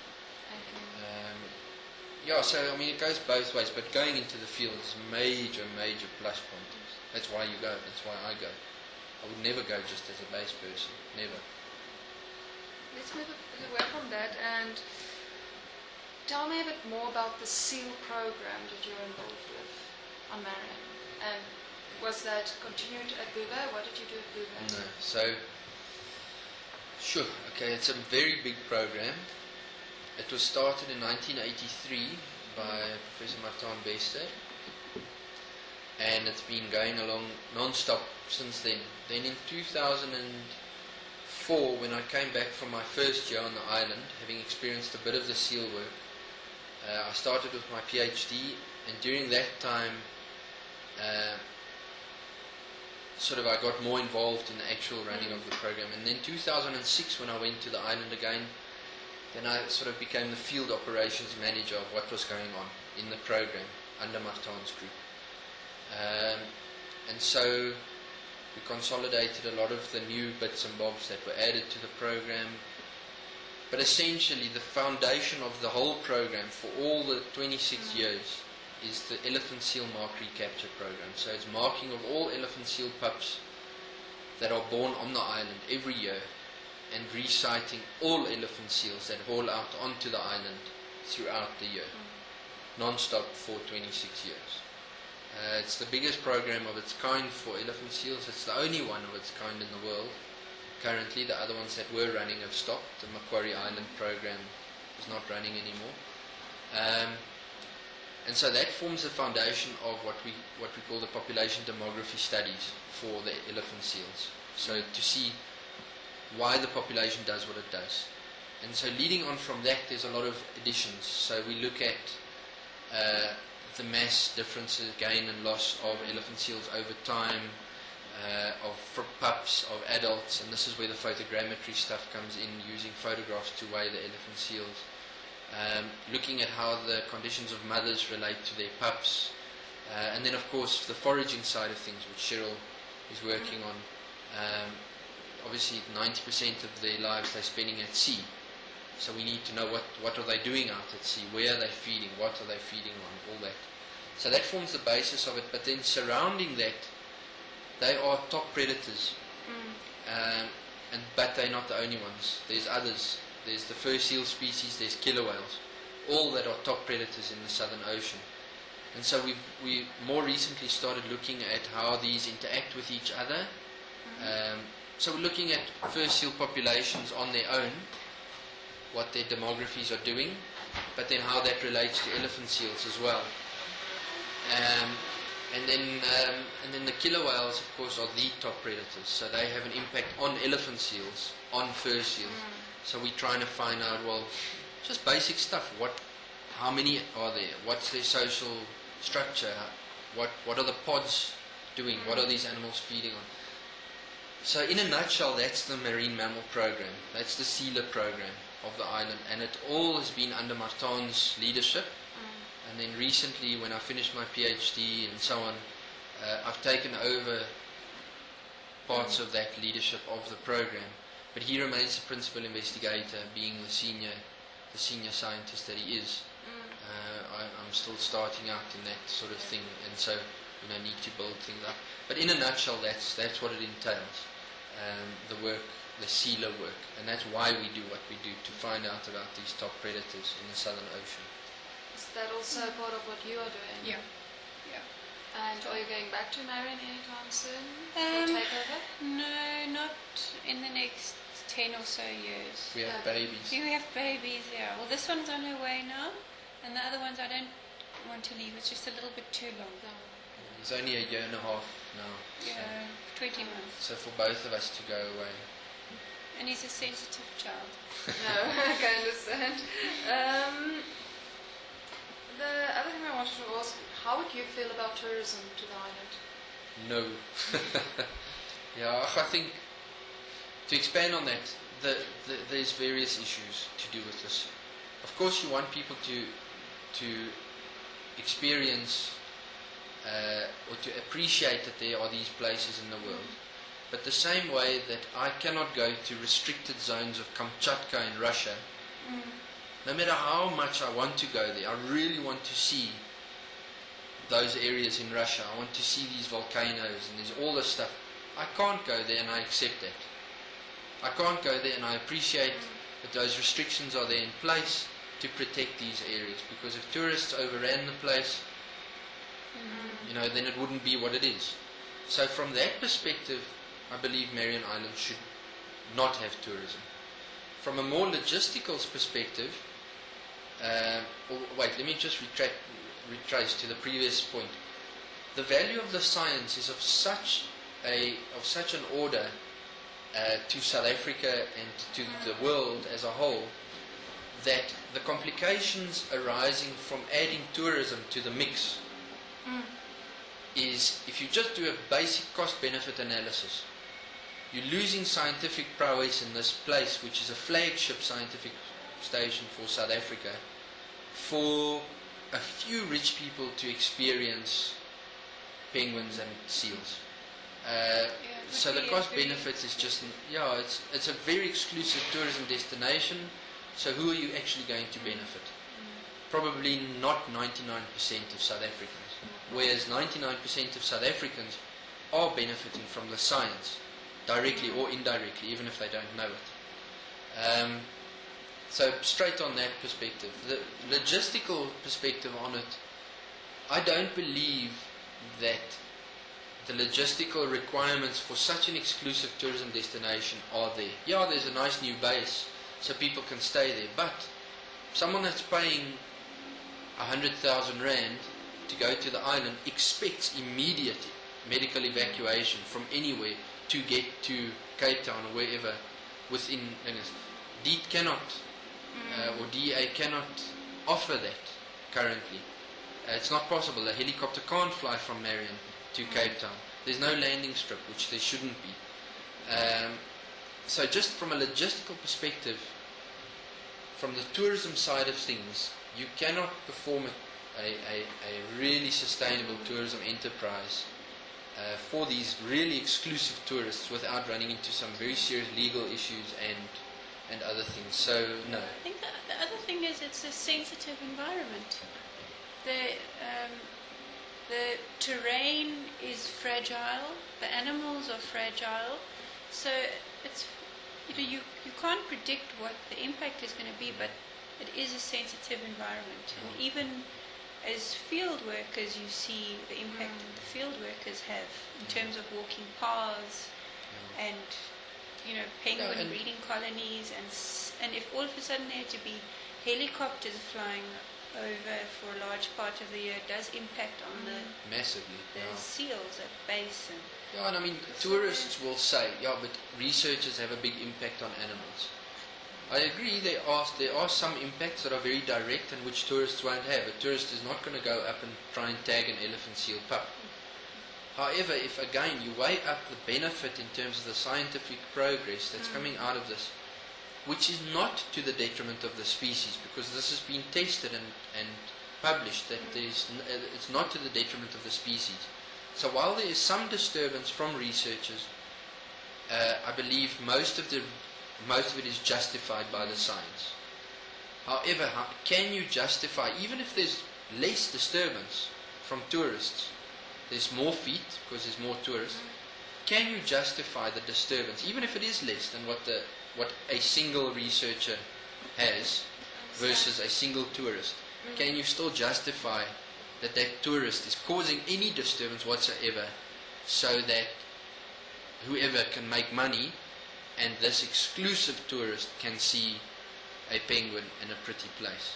So I mean it goes both ways, but going into the field is a major plus point. That's why you go, that's why I go. I would never go just as a base person, never. Let's move away from that and tell me a bit more about the SEAL program that you're involved with on Marion. And was that continued at Bouvet? What did you do at Bouvet? No. So, sure. Okay, it's a very big program. It was started in 1983 by Professor Martin Bester, and it's been going along non-stop since then. Then in 2004, when I came back from my first year on the island, having experienced a bit of the SEAL work, I started with my PhD, and during that time I got more involved in the actual running of the program. And then 2006, when I went to the island again, then I sort of became the field operations manager of what was going on in the program under Martin's group. And so we consolidated a lot of the new bits and bobs that were added to the program. But essentially the foundation of the whole program for all the 26 years is the elephant seal mark recapture program. So it's marking of all elephant seal pups that are born on the island every year, and reciting all elephant seals that haul out onto the island throughout the year, non-stop for 26 years. It's the biggest program of its kind for elephant seals. It's the only one of its kind in the world. Currently, the other ones that were running have stopped. The Macquarie Island program is not running anymore. And so that forms the foundation of what we call the population demography studies for the elephant seals. So to see why the population does what it does. And so leading on from that, there's a lot of additions. So we look at the mass differences, gain and loss of elephant seals over time, of pups, of adults, and this is where the photogrammetry stuff comes in, using photographs to weigh the elephant seals. Looking at how the conditions of mothers relate to their pups, and then of course the foraging side of things, which Cheryl is working on. Obviously 90% of their lives they're spending at sea, so we need to know what are they doing out at sea, where are they feeding, what are they feeding on, all that. So that forms the basis of it, but then surrounding that, they are top predators, but they're not the only ones. There's others. There's the fur seal species, there's killer whales, all that are top predators in the Southern Ocean. And so we more recently started looking at how these interact with each other. So we're looking at fur seal populations on their own, what their demographies are doing, but then how that relates to elephant seals as well. And then the killer whales, of course, are the top predators. So they have an impact on elephant seals, on fur seals. So we're trying to find out, well, just basic stuff. How many are there? What's their social structure? What are the pods doing? What are these animals feeding on? So in a nutshell, that's the marine mammal program. That's the sealer program of the island. And it all has been under Martin's leadership. And then recently, when I finished my PhD and so on, I've taken over parts of that leadership of the program. But he remains the principal investigator, being the senior scientist that he is. I'm still starting out in that sort of thing, and so need to build things up. But in a nutshell, that's what it entails. The work, the sealer work, and that's why we do what we do, to find out about these top predators in the Southern Ocean. Is that also part of what you are doing? Yeah. And are you going back to Marion anytime soon for takeover? No, not in the next 10 or so years. We have babies. We have babies, yeah. Well, this one's on her way now, and the other ones I don't want to leave. It's just a little bit too long. He's only a year and a half now. Yeah, 20 months. So for both of us to go away. And he's a sensitive child. No, I can understand. The other thing I wanted to ask, how would you feel about tourism to the island? No. Yeah, I think to expand on that, there's various issues to do with this. Of course, you want people to experience or to appreciate that there are these places in the world. But the same way that I cannot go to restricted zones of Kamchatka in Russia, no matter how much I want to go there, I really want to see those areas in Russia. I want to see these volcanoes and there's all this stuff. I can't go there, and I accept that. I can't go there, and I appreciate that those restrictions are there in place to protect these areas, because if tourists overran the place, then it wouldn't be what it is. So from that perspective, I believe Marion Island should not have tourism. From a more logistical perspective, Wait, let me just retrace to the previous point. The value of the science is of such an order to South Africa and to the world as a whole, that the complications arising from adding tourism to the mix is, if you just do a basic cost-benefit analysis, you're losing scientific prowess in this place, which is a flagship scientific station for South Africa, for a few rich people to experience penguins and seals. So the cost benefit is just, it's a very exclusive tourism destination. So who are you actually going to benefit? Probably not 99% of South Africans. Whereas 99% of South Africans are benefiting from the science, directly or indirectly, even if they don't know it. So straight on that perspective. The logistical perspective on it, I don't believe that the logistical requirements for such an exclusive tourism destination are there. Yeah, there's a nice new base so people can stay there, but someone that's paying 100,000 rand to go to the island expects immediate medical evacuation from anywhere to get to Cape Town or wherever within. DEET cannot, or DEA cannot offer that currently. It's not possible. A helicopter can't fly from Marion to Cape Town. There's no landing strip, which there shouldn't be. So just from a logistical perspective, from the tourism side of things, you cannot perform a really sustainable tourism enterprise for these really exclusive tourists without running into some very serious legal issues and other things. So, no. I think the other thing is it's a sensitive environment. The terrain is fragile, the animals are fragile, so it's, you can't predict what the impact is going to be, but it is a sensitive environment. And even as field workers, you see the impact that the field workers have in terms of walking paths and penguin breeding colonies, and if all of a sudden there to be helicopters flying over for a large part of the year, it does impact on massively the seals at base. And I mean, tourists will say, but researchers have a big impact on animals. I agree, there are some impacts that are very direct and which tourists won't have. A tourist is not going to go up and try and tag an elephant seal pup. However, if again you weigh up the benefit in terms of the scientific progress that's coming out of this, which is not to the detriment of the species, because this has been tested and published that it's not to the detriment of the species. So while there is some disturbance from researchers, I believe most of it is justified by the science. However, can you justify, even if there's less disturbance from tourists, there's more feet because there's more tourists, can you justify the disturbance, even if it is less than what a single researcher has versus a single tourist? Can you still justify that tourist is causing any disturbance whatsoever so that whoever can make money and this exclusive tourist can see a penguin in a pretty place?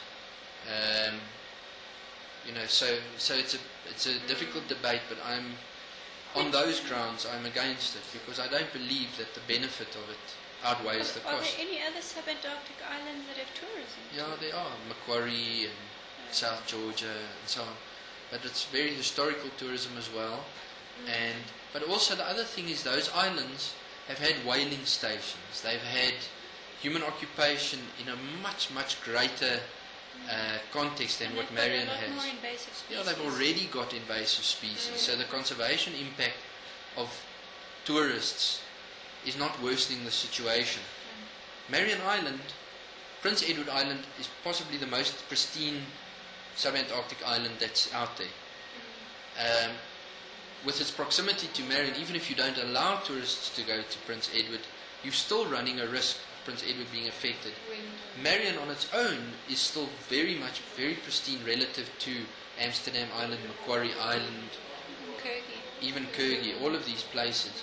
So it's a difficult debate, but on those grounds I'm against it, because I don't believe that the benefit of it outweighs the cost. Are there any other subantarctic islands that have tourism? Yeah, there are. Macquarie and South Georgia and so on. But it's very historical tourism as well. But also the other thing is those islands have had whaling stations. They've had human occupation in a much, much greater context than what Marion has. More invasive species. Yeah, they've already got invasive species. So the conservation impact of tourists is not worsening the situation. Marion Island, Prince Edward Island, is possibly the most pristine subantarctic island that's out there. With its proximity to Marion, even if you don't allow tourists to go to Prince Edward, you're still running a risk of Prince Edward being affected. Marion on its own is still very pristine relative to Amsterdam Island, Macquarie Island, even Kyrgyz, all of these places.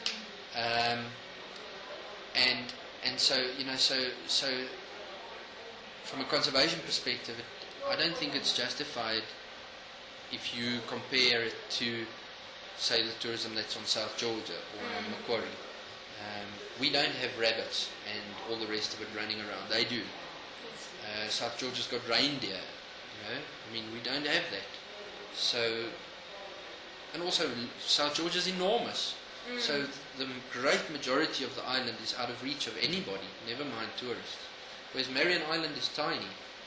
So from a conservation perspective, I don't think it's justified if you compare it to, say, the tourism that's on South Georgia or on Macquarie. We don't have rabbits and all the rest of it running around. They do. South Georgia's got reindeer. I mean, we don't have that. So, and also South Georgia's enormous. So the great majority of the island is out of reach of anybody, never mind tourists. Whereas Marion Island is tiny.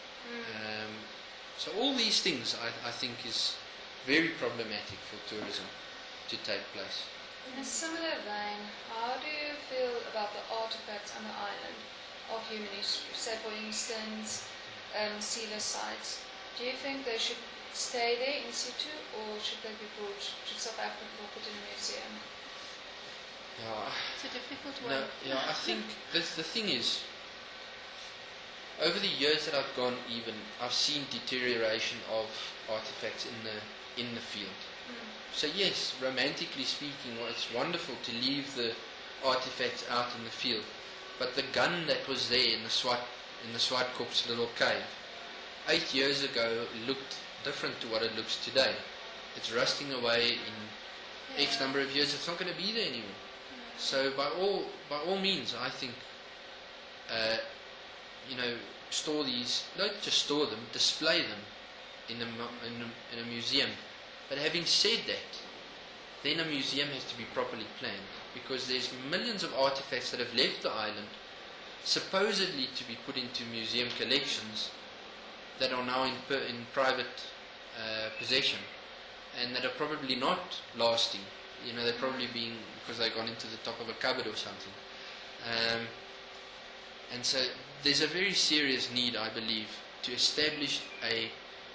So all these things I think is very problematic for tourism to take place. In a similar vein, how do you feel about the artifacts on the island of human history? Say, for instance, sealer sites. Do you think they should stay there in situ, or should they be brought to South Africa or put in a museum? Yeah, It's a difficult one. no, yeah, I think the thing is, over the years that I've gone, even I've seen deterioration of artifacts in the field. So yes, romantically speaking, well, it's wonderful to leave the artifacts out in the field. But the gun that was there in the Swartkops little cave 8 years ago looked different to what it looks today. It's rusting away in X number of years. It's not going to be there anymore. So by all means, I think store these. Don't just store them, display them in a museum. But having said that, then a museum has to be properly planned, because there's millions of artifacts that have left the island, supposedly to be put into museum collections, that are now in private possession, and that are probably not lasting. They're probably being, because they've gone into the top of a cupboard or something. And so there's a very serious need, I believe, to establish a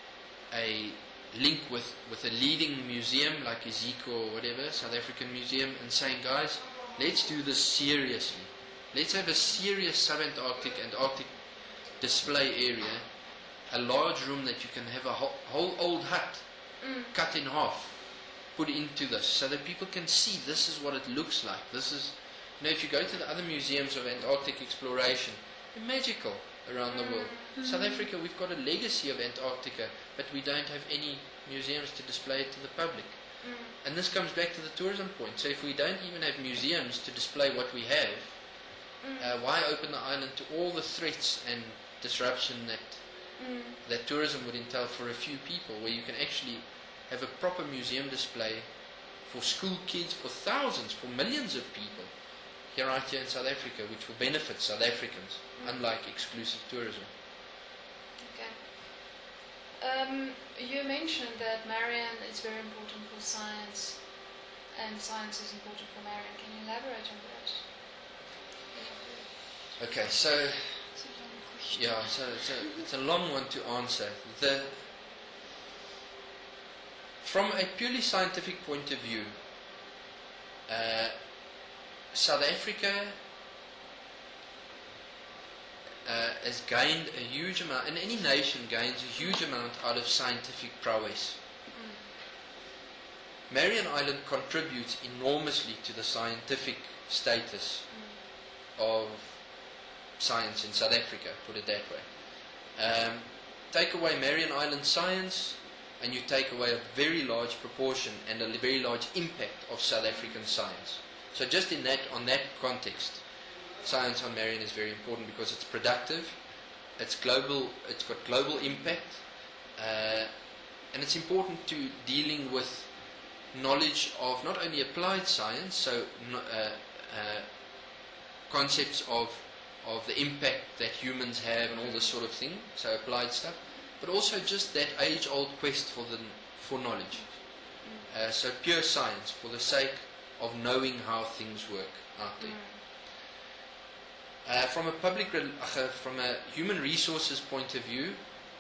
link with a leading museum like Ezekiel or whatever, South African museum, and saying, guys, let's do this seriously. Let's have a serious subantarctic and Arctic display area, a large room that you can have a whole old hut cut in half, put into this, so that people can see this is what it looks like. This is, if you go to the other museums of Antarctic exploration, they're magical around the world. South Africa, we've got a legacy of Antarctica, but we don't have any museums to display it to the public. And this comes back to the tourism point. So if we don't even have museums to display what we have, why open the island to all the threats and disruption that tourism would entail for a few people, where you can actually have a proper museum display for school kids, for thousands, for millions of people right here in South Africa, which will benefit South Africans, unlike exclusive tourism. Okay. You mentioned that Marion is very important for science, and science is important for Marion. Can you elaborate on that? Okay, so it's a long one to answer. From a purely scientific point of view, South Africa has gained a huge amount, and any nation gains a huge amount out of scientific prowess. Marion Island contributes enormously to the scientific status of science in South Africa, put it that way. Take away Marion Island science, and you take away a very large proportion and a very large impact of South African science. So just on that context, science on Marion is very important, because it's productive, it's global, it's got global impact, and it's important to dealing with knowledge of not only applied science, so concepts of the impact that humans have and all this sort of thing, so applied stuff, but also just that age-old quest for knowledge. So pure science for the sake of knowing how things work out there. From a human resources point of view,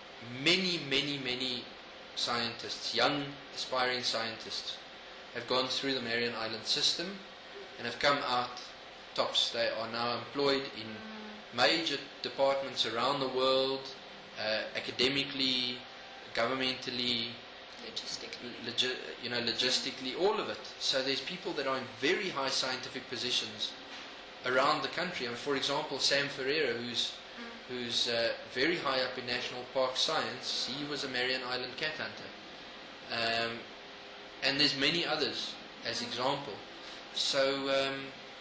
many scientists, young aspiring scientists, have gone through the Marion Island system and have come out tops. They are now employed in major departments around the world, academically, governmentally, logistically, all of it. So there's people that are in very high scientific positions around the country. And for example, Sam Ferreira, who's who's very high up in National Park Science. He was a Marion Island cat hunter. And there's many others as example. So,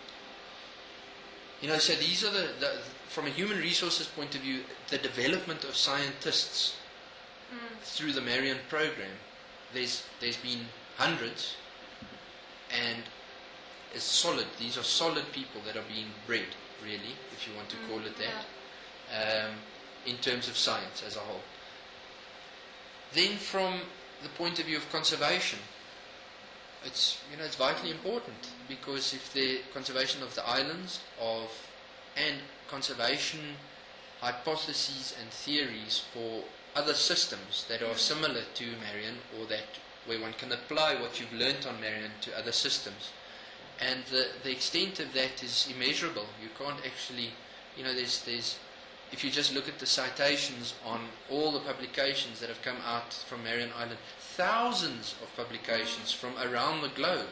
so these are from a human resources point of view, the development of scientists through the Marion program. There's been hundreds, and it's solid. These are solid people that are being bred, really, if you want to call it that, in terms of science as a whole. Then from the point of view of conservation, it's vitally important, because if the conservation of the islands and conservation hypotheses and theories for other systems that are similar to Marion, or that where one can apply what you've learnt on Marion to other systems, and the extent of that is immeasurable. You can't actually, there's if you just look at the citations on all the publications that have come out from Marion Island, thousands of publications from around the globe.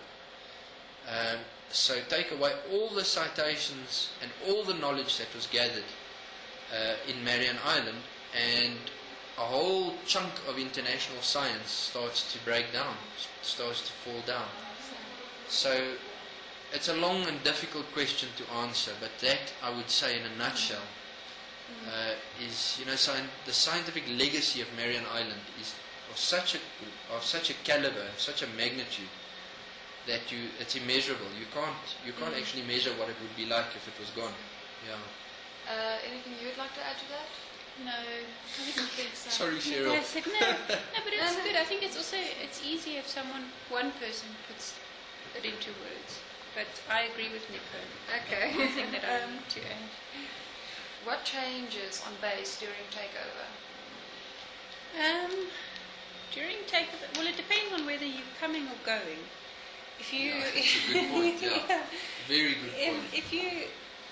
So take away all the citations and all the knowledge that was gathered in Marion Island, and a whole chunk of international science starts to break down, starts to fall down. So it's a long and difficult question to answer, but that, I would say in a nutshell, is the scientific legacy of Marion Island is of such a caliber, of such a magnitude, that it's immeasurable. You can't actually measure what it would be like if it was gone. Yeah. Anything you'd like to add to that? No, I didn't think so. Sorry, Cheryl. I said no, but it's good. I think it's easy if one person puts it into words. But I agree with Nico. Okay. One thing that I need to add. What changes on base during takeover? During takeover, well, it depends on whether you're coming or going. If you, that's a good point. Yeah. Very good point. If you're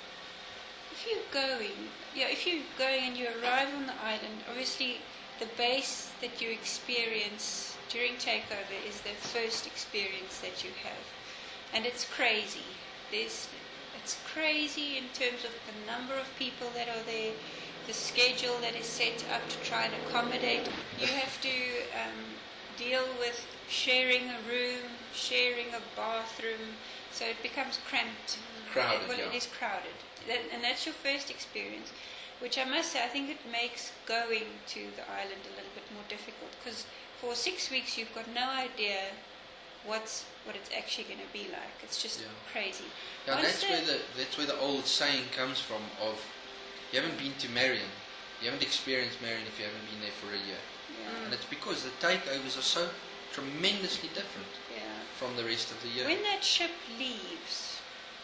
going and you arrive on the island, obviously the base that you experience during takeover is the first experience that you have, and it's crazy. It's crazy in terms of the number of people that are there, the schedule that is set up to try and accommodate. You have to deal with sharing a room, sharing a bathroom, so it becomes cramped. Crowded, It is crowded. And that's your first experience, which I must say, I think it makes going to the island a little bit more difficult, because for 6 weeks you've got no idea what it's actually going to be like. It's just crazy. Yeah, that's where the old saying comes from of, you haven't been to Marion, you haven't experienced Marion if you haven't been there for a year. Yeah. And it's because the takeovers are so tremendously different from the rest of the year. When that ship leaves,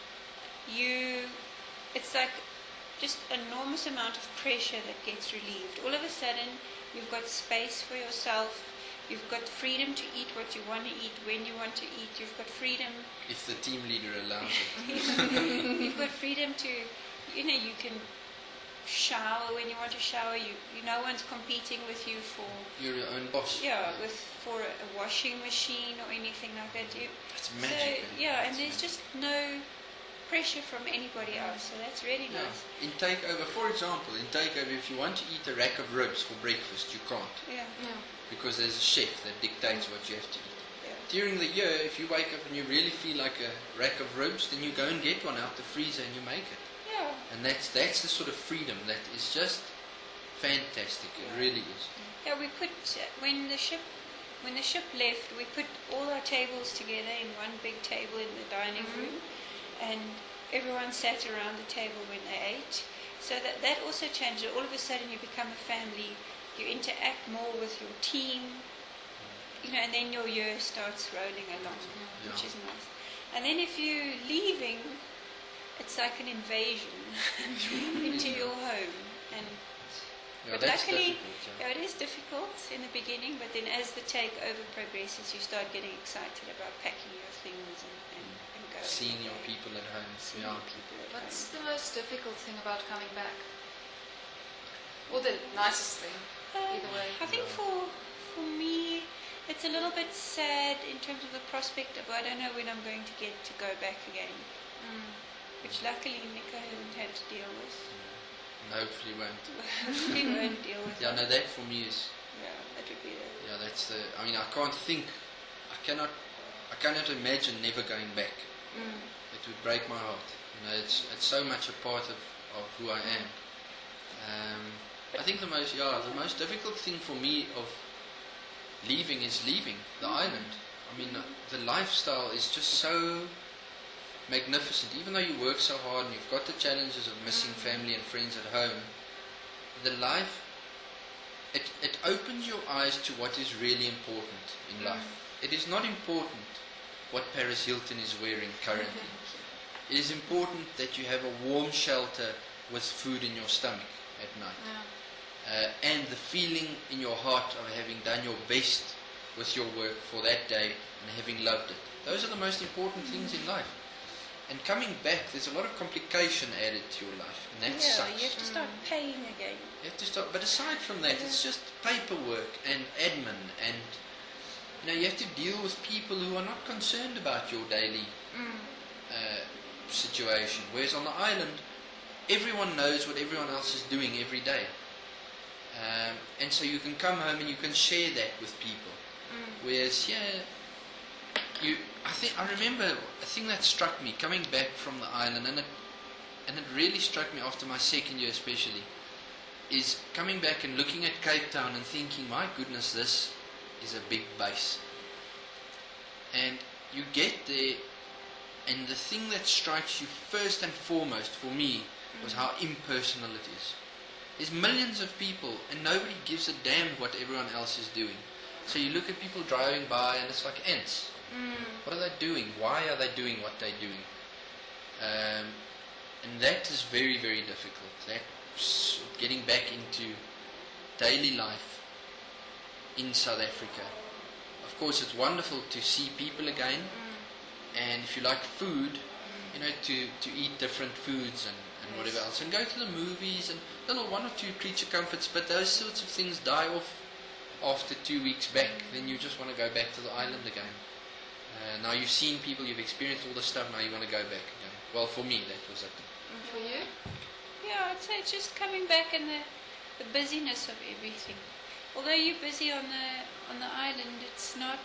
it's like just an enormous amount of pressure that gets relieved. All of a sudden, you've got space for yourself. You've got freedom to eat what you want to eat, when you want to eat. You've got freedom. If the team leader allows it. You've got freedom to, you can shower when you want to shower. No one's competing with you for. You're your own boss. Yeah, for a washing machine or anything like that. It's magic. So, and there's just no pressure from anybody else. So that's really nice. In takeover, for example, if you want to eat a rack of ribs for breakfast, you can't. Yeah. Because there's a chef that dictates what you have to eat. Yeah. During the year, if you wake up and you really feel like a rack of ribs, then you go and get one out the freezer and you make it. Yeah. And that's the sort of freedom that is just fantastic. It really is. Yeah, we put when the ship left, we put all our tables together in one big table in the dining room, and everyone sat around the table when they ate. So that also changed. All of a sudden, you become a family. You interact more with your team, and then your year starts rolling along, which is nice. And then if you're leaving, it's like an invasion into your home. But luckily, it is difficult in the beginning, but then as the takeover progresses, you start getting excited about packing your things and going. Seeing your people at home. What's the most difficult thing about coming back? Or the nicest thing? Either way. I think for me, it's a little bit sad in terms of the prospect of I don't know when I'm going to get to go back again, which luckily Nico hasn't had to deal with. and hopefully won't. We won't deal with Yeah, that. no, that for me is, That would be the... yeah, that's the, I mean, I can't think, I cannot imagine never going back. It would break my heart. You know, it's so much a part of who I am. I think the most difficult thing for me of leaving is leaving the island. I mean, the lifestyle is just so magnificent. Even though you work so hard and you've got the challenges of missing family and friends at home, the life, it opens your eyes to what is really important in life. It is not important what Paris Hilton is wearing currently. It is important that you have a warm shelter with food in your stomach at night. And the feeling in your heart of having done your best with your work for that day and having loved it. Those are the most important things in life. And coming back, there's a lot of complication added to your life, and that sucks. You have to start paying again. You have to start, but aside from that, it's just paperwork and admin, and you have to deal with people who are not concerned about your daily situation. Whereas on the island, everyone knows what everyone else is doing every day. And so you can come home and you can share that with people. Whereas here, I remember a thing that struck me coming back from the island, and it really struck me after my second year especially, is coming back and looking at Cape Town and thinking, my goodness, this is a big base. And you get there, and the thing that strikes you first and foremost for me was how impersonal it is. There's millions of people and nobody gives a damn what everyone else is doing. So you look at people driving by and it's like ants. What are they doing? Why are they doing what they're doing? And that is very, very difficult. That's getting back into daily life in South Africa. Of course, it's wonderful to see people again. And if you like food, to eat different foods and whatever else, and go to the movies and little one or two creature comforts, but those sorts of things die off after 2 weeks back. Then you just want to go back to the island again. Now you've seen people, you've experienced all this stuff, now you want to go back again. Well, for me, that was it. And for you? Yeah, I'd say it's just coming back and the busyness of everything. Although you're busy on the island, it's not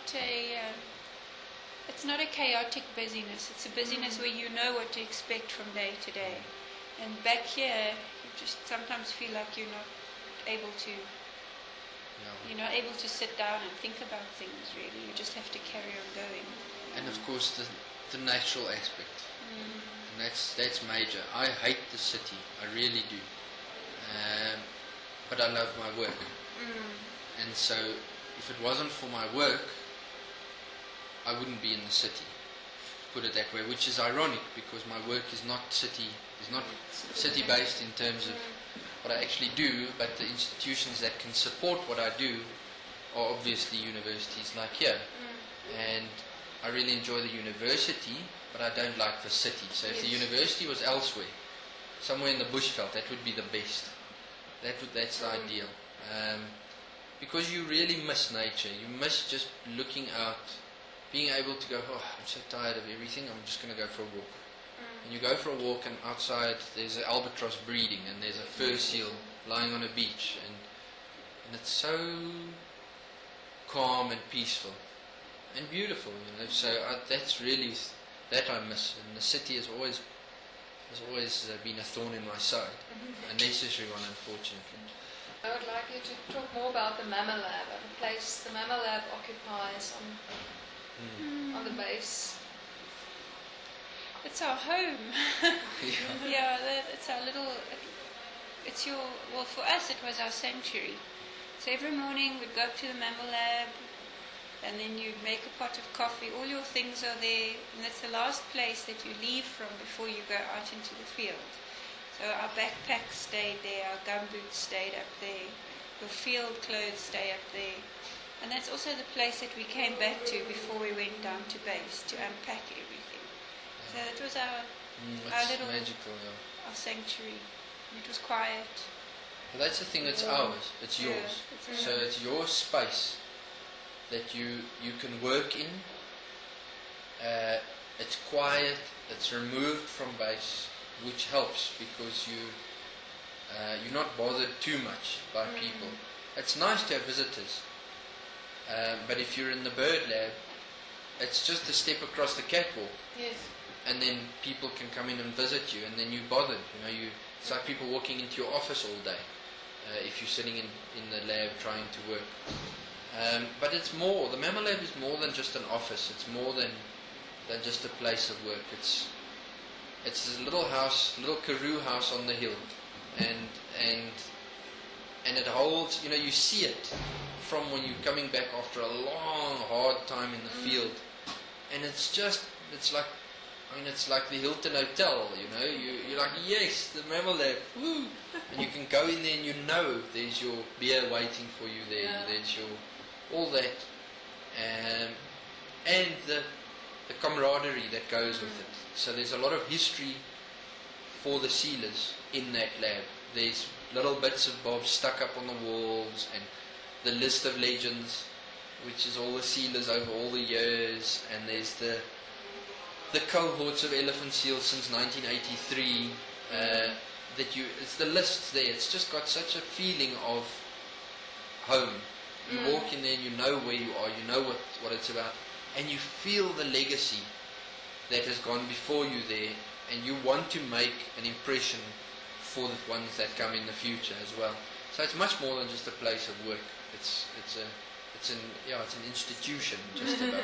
a chaotic busyness. It's a busyness where you know what to expect from day to day. And back here, you just sometimes feel like you're not able to. You're not able to sit down and think about things. Really, you just have to carry on going. And of course, the natural aspect. And that's major. I hate the city. I really do. But I love my work. And so, if it wasn't for my work, I wouldn't be in the city. Put it that way, which is ironic because my work is not city-based in terms of what I actually do, but the institutions that can support what I do are obviously universities like here. And I really enjoy the university, but I don't like the city. So if the university was elsewhere, somewhere in the bushveld, that would be the best. That's the ideal. Because you really miss nature. You miss just looking out, being able to go, I'm so tired of everything, I'm just going to go for a walk. And you go for a walk and outside there's an albatross breeding and there's a fur seal lying on a beach and it's so calm and peaceful and beautiful, So that's really, that I miss. And the city has always been a thorn in my side, a necessary one, unfortunately. I would like you to talk more about the Mama Lab, the place the Mama Lab occupies on the base. It's our home. It's our little. For us, it was our sanctuary. So every morning we'd go up to the Mama Lab, and then you'd make a pot of coffee. All your things are there, and that's the last place that you leave from before you go out into the field. So our backpacks stayed there, our gumboots stayed up there, your field clothes stay up there. And that's also the place that we came back to before we went down to base to unpack everything. So it was our little magical, our sanctuary. And it was quiet. Well, that's the thing, it's ours, it's yours. So it's your space that you can work in. It's quiet, it's removed from base, which helps because You're not bothered too much by people. It's nice to have visitors, but if you're in the bird lab, it's just a step across the catwalk, Yes. and then people can come in and visit you, and then you're bothered. It's like people walking into your office all day if you're sitting in the lab trying to work. But it's more. The Mammal Lab is more than just an office. It's more than just a place of work. It's this little house, little Karoo house on the hill, and it holds. You see it from when you're coming back after a long, hard time in the field, and it's like the Hilton Hotel. You're like, yes, the Mammal Lab, woo! And you can go in there and there's your beer waiting for you there. Yeah. There's your all that, and the camaraderie that goes with it. So there's a lot of history for the sealers in that lab. There's little bits of bobs stuck up on the walls, and the list of legends, which is all the sealers over all the years, and there's the cohorts of elephant seals since 1983. It's the lists there. It's just got such a feeling of home. You walk in there and you know where you are, you know what it's about, and you feel the legacy that has gone before you there, and you want to make an impression for the ones that come in the future as well. So it's much more than just a place of work. It's an institution just about.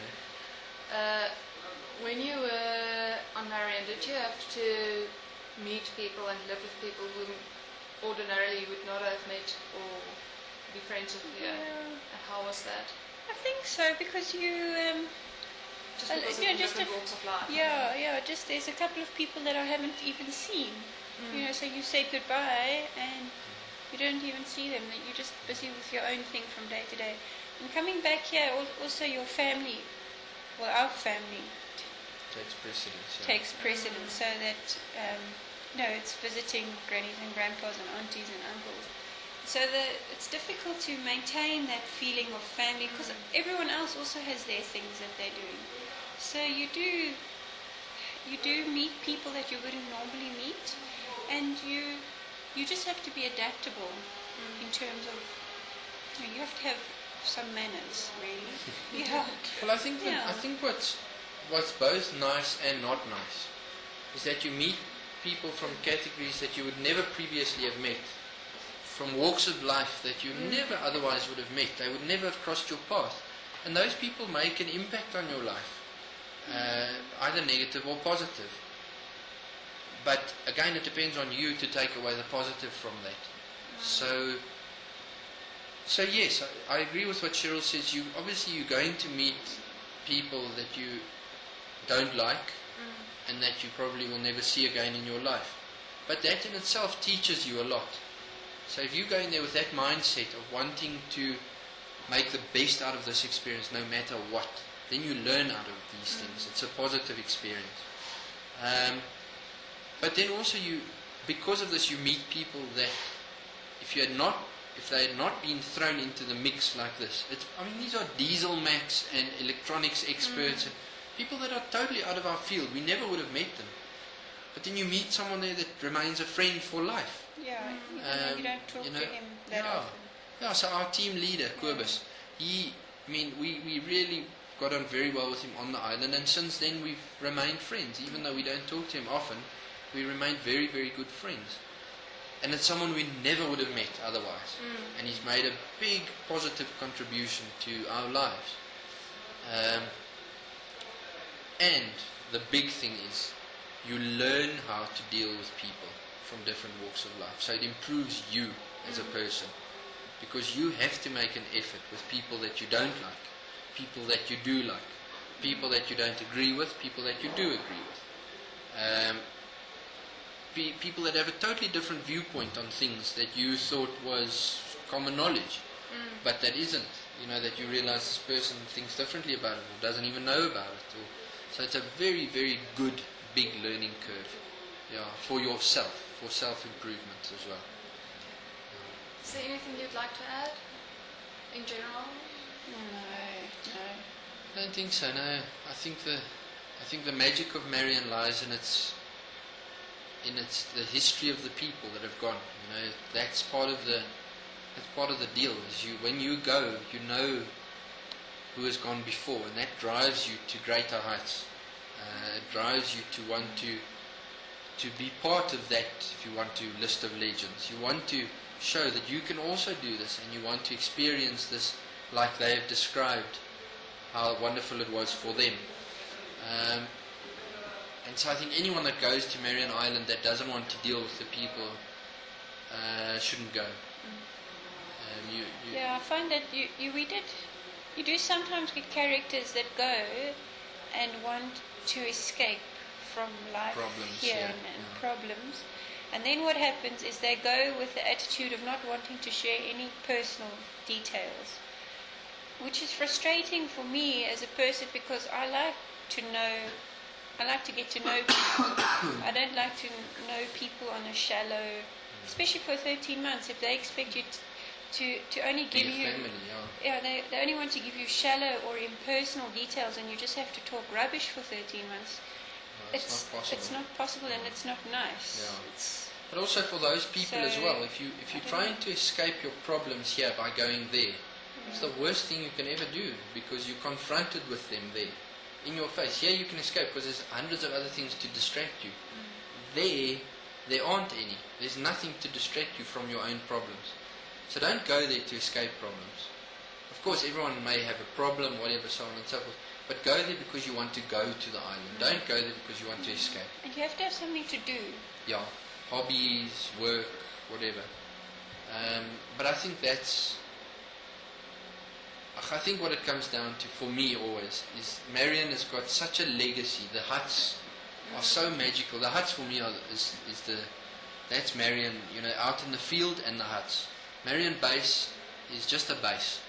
When you were on Marion, did you have to meet people and live with people whom ordinarily you would not have met or be friends with here? Yeah. And how was that? I think so, because you Just because of the different walks of life. just there's a couple of people that I haven't even seen. So you say goodbye and you don't even see them. You're just busy with your own thing from day to day. And coming back here, also your family, our family Takes precedence. So that it's visiting grannies and grandpas and aunties and uncles. So it's difficult to maintain that feeling of family because everyone else also has their things that they're doing. So you do meet people that you wouldn't normally meet, and you just have to be adaptable in terms of you have to have some manners, really. Yeah. Well, I think what's both nice and not nice is that you meet people from categories that you would never previously have met, from walks of life that you never otherwise would have met. They would never have crossed your path, and those people make an impact on your life, either negative or positive. But again, it depends on you to take away the positive from that. So yes, I agree with what Cheryl says. You're going to meet people that you don't like and that you probably will never see again in your life. But that in itself teaches you a lot. So if you go in there with that mindset of wanting to make the best out of this experience no matter what, then you learn out of these things. It's a positive experience. But then also because of this, you meet people that if they had not been thrown into the mix like this, these are diesel mechs and electronics experts and people that are totally out of our field. We never would have met them. But then you meet someone there that remains a friend for life. Yeah, you don't talk to him that often. Yeah, so our team leader, Kobus, we really got on very well with him on the island, and since then we've remained friends. Even though we don't talk to him often, we remained very, very good friends. And it's someone we never would have met otherwise. And he's made a big positive contribution to our lives. And the big thing is you learn how to deal with people from different walks of life. So it improves you as a person, because you have to make an effort with people that you don't like, people that you do like, people that you don't agree with, people that you do agree with. People that have a totally different viewpoint on things that you thought was common knowledge, but that isn't. That you realize this person thinks differently about it or doesn't even know about it. So it's a very, very good, big learning curve, for yourself, for self-improvement as well. Is there anything you'd like to add in general? No. I don't think so. No, I think the magic of Marion lies in its in its the history of the people that have gone. You know, that's part of the deal. Is when you go, you know who has gone before, and that drives you to greater heights. It drives you to want to be part of that. If you want to, list of legends, you want to show that you can also do this, and you want to experience this like they have described how wonderful it was for them. And so I think anyone that goes to Marion Island that doesn't want to deal with the people shouldn't go. Yeah, I find that you do sometimes get characters that go and want to escape from life problems, here and problems. And then what happens is they go with the attitude of not wanting to share any personal details, which is frustrating for me as a person, because I like to get to know people. I don't like to know people on a shallow, especially for 13 months. If they expect you to only give you family, they only want to give you shallow or impersonal details, and you just have to talk rubbish for 13 months. No, it's not possible. It's not possible, and it's not nice. Yeah. But also for those people as well, if you're trying to escape your problems here by going there, it's the worst thing you can ever do, because you're confronted with them there, in your face. Here you can escape because there's hundreds of other things to distract you. There aren't any. There's nothing to distract you from your own problems. So don't go there to escape problems. Of course, everyone may have a problem, whatever, so on and so forth. But go there because you want to go to the island. Don't go there because you want to escape. And you have to have something to do. Yeah, hobbies, work, whatever. But I think I think what it comes down to, for me always, is Marion has got such a legacy. The huts are so magical. The huts for me that's Marion, you know, out in the field, and the huts. Marion base is just a base.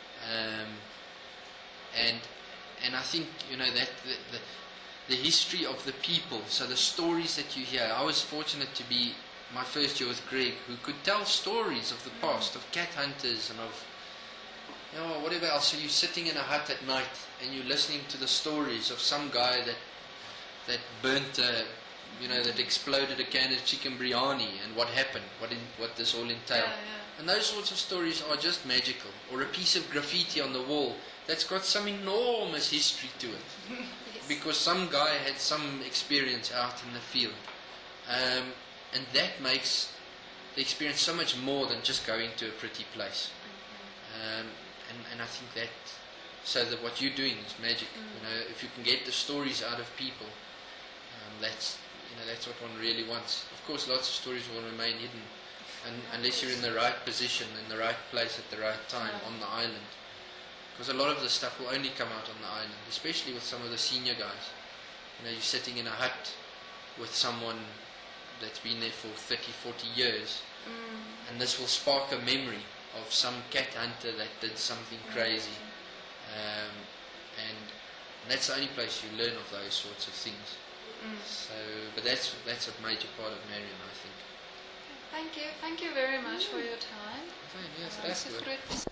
And I think, you know, that the history of the people, so the stories that you hear. I was fortunate to be my first year with Greg, who could tell stories of the past, of cat hunters and of, you know, whatever else. So you're sitting in a hut at night and you're listening to the stories of some guy that burnt that exploded a can of chicken biryani, and what happened, what this all entailed. And those sorts of stories are just magical. Or a piece of graffiti on the wall that's got some enormous history to it. Yes. Because some guy had some experience out in the field. And that makes the experience so much more than just going to a pretty place. And I think that, so that what you're doing is magic. You know, if you can get the stories out of people, that's what one really wants. Of course, lots of stories will remain hidden, unless you're in the right position, in the right place at the right time on the island. Because a lot of the stuff will only come out on the island, especially with some of the senior guys. You know, you're sitting in a hut with someone that's been there for 30, 40 years, and this will spark a memory of some cat hunter that did something crazy. And that's the only place you learn of those sorts of things. So, but that's a major part of Marion, I think. Thank you very much for your time. Fine, yes, that's good.